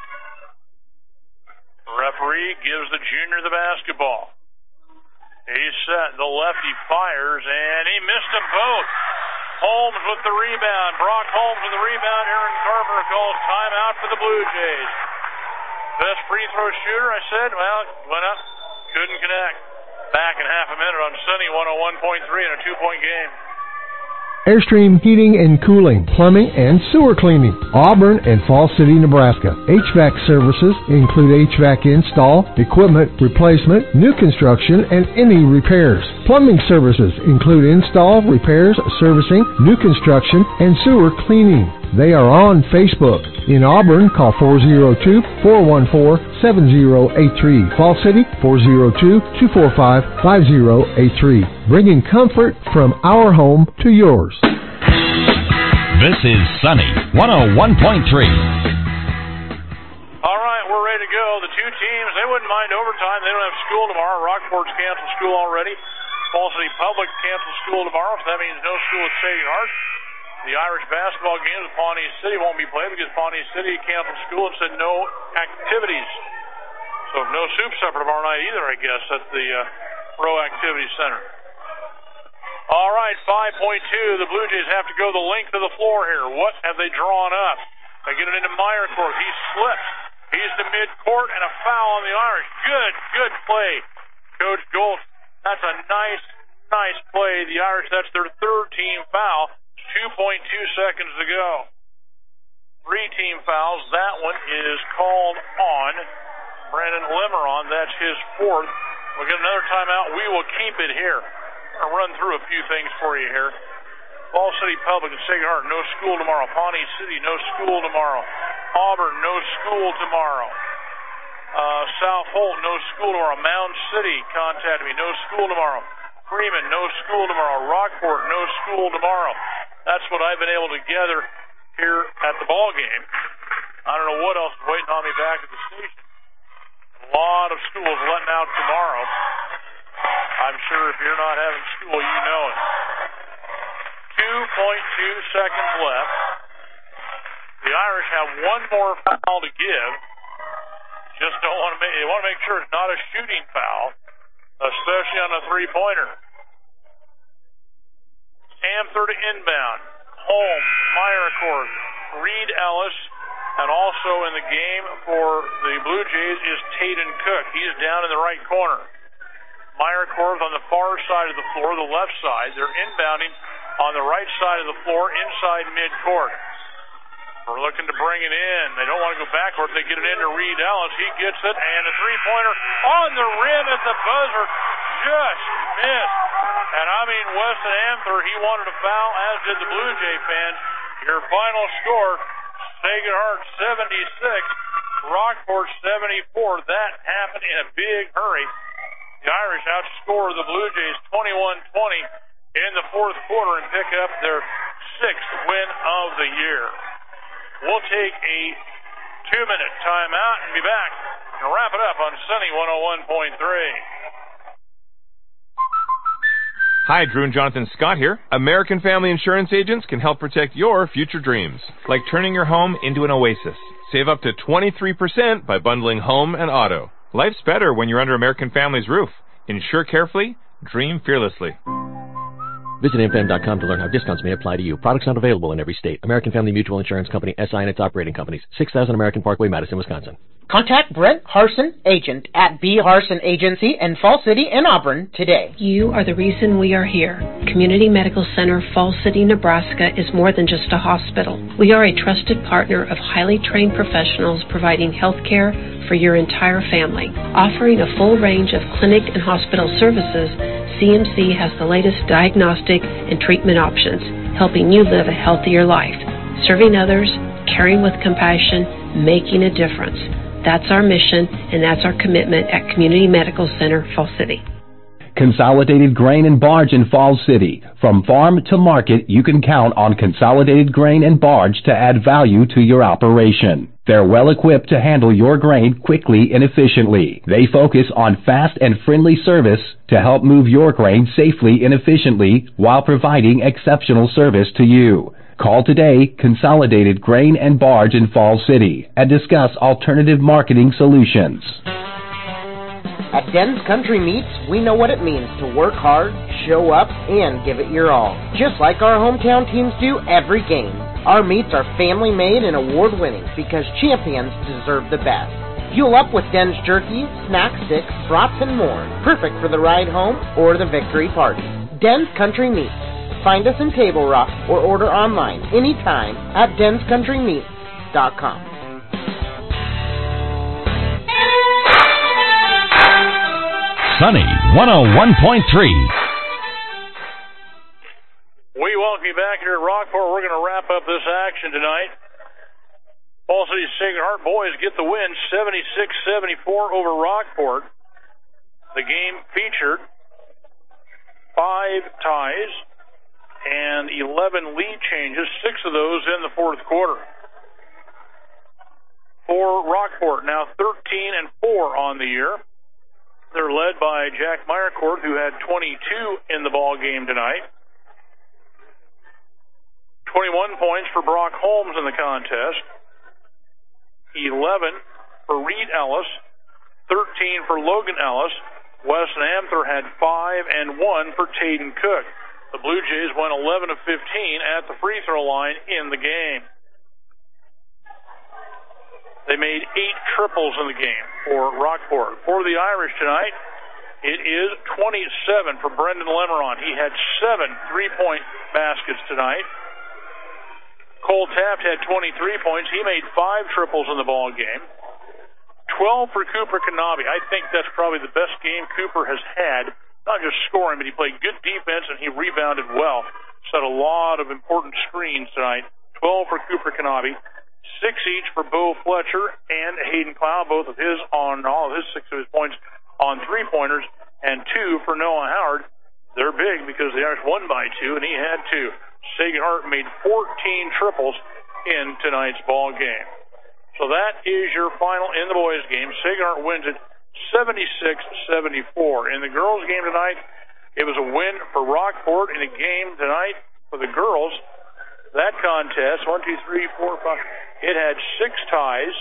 The referee gives the junior the basketball. He's set. The lefty fires, and he missed them both. Holmes with the rebound. Brock Holmes with the rebound. Aaron Carver calls timeout for the Blue Jays. Best free throw shooter, I said. Well, went up. Couldn't connect. Back in half a minute on Sunny one oh one point three in a two-point game. Airstream Heating and Cooling, Plumbing and Sewer Cleaning, Auburn and Fall City, Nebraska. H V A C services include H V A C install, equipment replacement, new construction, and any repairs. Plumbing services include install, repairs, servicing, new construction, and sewer cleaning. They are on Facebook. In Auburn, call four oh two, four one four, seven oh eight three. Fall City, four oh two, two four five, five oh eight three. Bringing comfort from our home to yours. This is Sunny one oh one point three. All right, we're ready to go. The two teams, they wouldn't mind overtime. They don't have school tomorrow. Rockport's canceled school already. Fall City Public canceled school tomorrow, so that means no school at Sacred Heart. The Irish basketball games with Pawnee City won't be played because Pawnee City canceled school and said no activities. So no soup supper tomorrow night either, I guess, at the uh, Pro Activity Center. All right, five point two. The Blue Jays have to go the length of the floor here. What have they drawn up? They get it into Meyercourt. He slips. He's to midcourt and a foul on the Irish. Good, good play, Coach Gold. That's a nice, nice play. The Irish, that's their third team foul. two point two seconds to go. Three team fouls. That one is called on Brandon Limeron. That's his fourth. We'll get another timeout. We will keep it here. I'll run through a few things for you here. Fall City Public and Sacred Heart, no school tomorrow. Pawnee City, no school tomorrow. Auburn, no school tomorrow. Uh, South Holt, no school tomorrow. Mound City contacted me, no school tomorrow. Freeman, no school tomorrow. Rockport, no school tomorrow. That's what I've been able to gather here at the ball game. I don't know what else is waiting on me back at the station. A lot of schools letting out tomorrow. I'm sure if you're not having school, you know it. two point two seconds left. The Irish have one more foul to give. Just don't want to make, they want to make sure it's not a shooting foul, especially on a three-pointer. Amthor to inbound. Holmes, Meyercourt, Reed Ellis, and also in the game for the Blue Jays is Taden Cook. He's down in the right corner. Meyercourt on the far side of the floor, the left side. They're inbounding on the right side of the floor, inside midcourt. We're looking to bring it in. They don't want to go backwards. They get it into Reed Ellis. He gets it, and a three-pointer on the rim at the buzzer. Just missed. And I mean, Weston Amthor, he wanted a foul, as did the Blue Jay fans. Your final score, Sacred Heart seventy-six, Rockport seventy-four. That happened in a big hurry. The Irish outscore the Blue Jays twenty-one twenty in the fourth quarter and pick up their sixth win of the year. We'll take a two-minute timeout and be back and wrap it up on Sunny one oh one point three. Hi, Drew and Jonathan Scott here. American Family Insurance agents can help protect your future dreams, like turning your home into an oasis. Save up to twenty-three percent by bundling home and auto. Life's better when you're under American Family's roof. Insure carefully, dream fearlessly. Visit A M F A M dot com to learn how discounts may apply to you. Products not available in every state. American Family Mutual Insurance Company, S I and its operating companies. six thousand American Parkway, Madison, Wisconsin. Contact Brent Harson, agent at B. Harson Agency in Fall City and Auburn today. You are the reason we are here. Community Medical Center, Fall City, Nebraska is more than just a hospital. We are a trusted partner of highly trained professionals providing health care for your entire family. Offering a full range of clinic and hospital services, C M C has the latest diagnostic and treatment options, helping you live a healthier life. Serving others, caring with compassion, making a difference. That's our mission, and that's our commitment at Community Medical Center, Fall City. Consolidated Grain and Barge in Falls City. From farm to market, you can count on Consolidated Grain and Barge to add value to your operation. They're well equipped to handle your grain quickly and efficiently. They focus on fast and friendly service to help move your grain safely and efficiently while providing exceptional service to you. Call today, Consolidated Grain and Barge in Falls City, and discuss alternative marketing solutions. At Den's Country Meats, we know what it means to work hard, show up, and give it your all. Just like our hometown teams do every game. Our meats are family-made and award-winning because champions deserve the best. Fuel up with Den's jerky, snack sticks, brats, and more. Perfect for the ride home or the victory party. Den's Country Meats. Find us in Table Rock or order online anytime at dens country meats dot com. Sunny one oh one point three. We welcome you back here at Rockport. We're going to wrap up this action tonight. Fall City Sacred Heart boys get the win seventy-six seventy-four over Rockport. The game featured five ties and eleven lead changes, six of those in the fourth quarter. For Rockport, now thirteen and four on the year. They're led by Jack Meyercourt, who had twenty-two in the ball game tonight. twenty-one points for Brock Holmes in the contest. eleven for Reed Ellis. thirteen for Logan Ellis. Weston Amther had five and one for Tayden Cook. The Blue Jays went eleven of fifteen at the free throw line in the game. They made eight triples in the game for Rockport. For the Irish tonight, it is twenty-seven for Brendan Lemeron. He had seven three-point baskets tonight. Cole Taft had twenty-three points. He made five triples in the ball game. twelve for Cooper Kanabe. I think that's probably the best game Cooper has had. Not just scoring, but he played good defense and he rebounded well. Set a lot of important screens tonight. twelve for Cooper Kanabe. Six each for Bo Fletcher and Hayden Cloud, both of his on all of his six of his points on three-pointers, and two for Noah Howard. They're big because the Irish won by two, and he had two. Sacred Heart made fourteen triples in tonight's ball game. So that is your final in the boys' game. Sacred Heart wins it seventy-six seventy-four. In the girls' game tonight, it was a win for Rockport. In a game tonight for the girls, that contest, one, two, three, four, five, it had six ties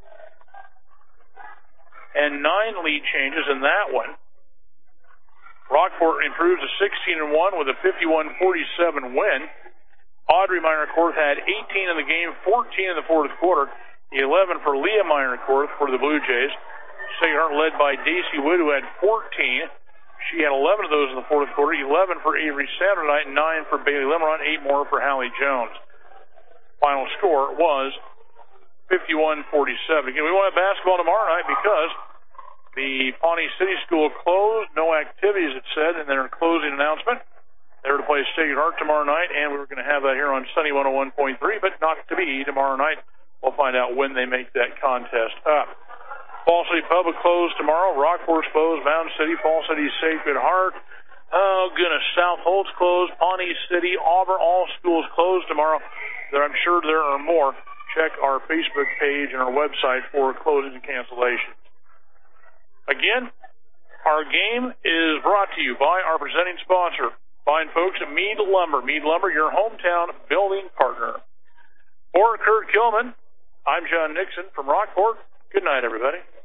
and nine lead changes in that one. Rockport improves to sixteen and one with a fifty-one forty-seven win. Audrey Meyercourt had eighteen in the game, fourteen in the fourth quarter. The eleven for Leah Meyercourt for the Blue Jays. Sacred Heart led by Daisy Wood, who had fourteen. She had eleven of those in the fourth quarter. eleven for Avery Satternight, nine for Bailey Lemeron, eight more for Hallie Jones. Final score was fifty-one forty-seven. Again, we won't have basketball tomorrow night because the Pawnee City School closed. No activities, it said, in their closing announcement. They were to play Sacred Heart tomorrow night, and we were going to have that here on Sunny one oh one point three, but not to be tomorrow night. We'll find out when they make that contest up. Fall City Public closed tomorrow. Rockport's closed. Mound City, Fall City, Sacred Heart. Oh, goodness. South Holt's closed. Pawnee City, Auburn, all schools closed tomorrow. There, I'm sure there are more. Check our Facebook page and our website for closings and cancellations. Again, our game is brought to you by our presenting sponsor, fine folks at Mead Lumber. Mead Lumber, your hometown building partner. For Kurt Kilman, I'm John Nixon from Rockport. Good night, everybody.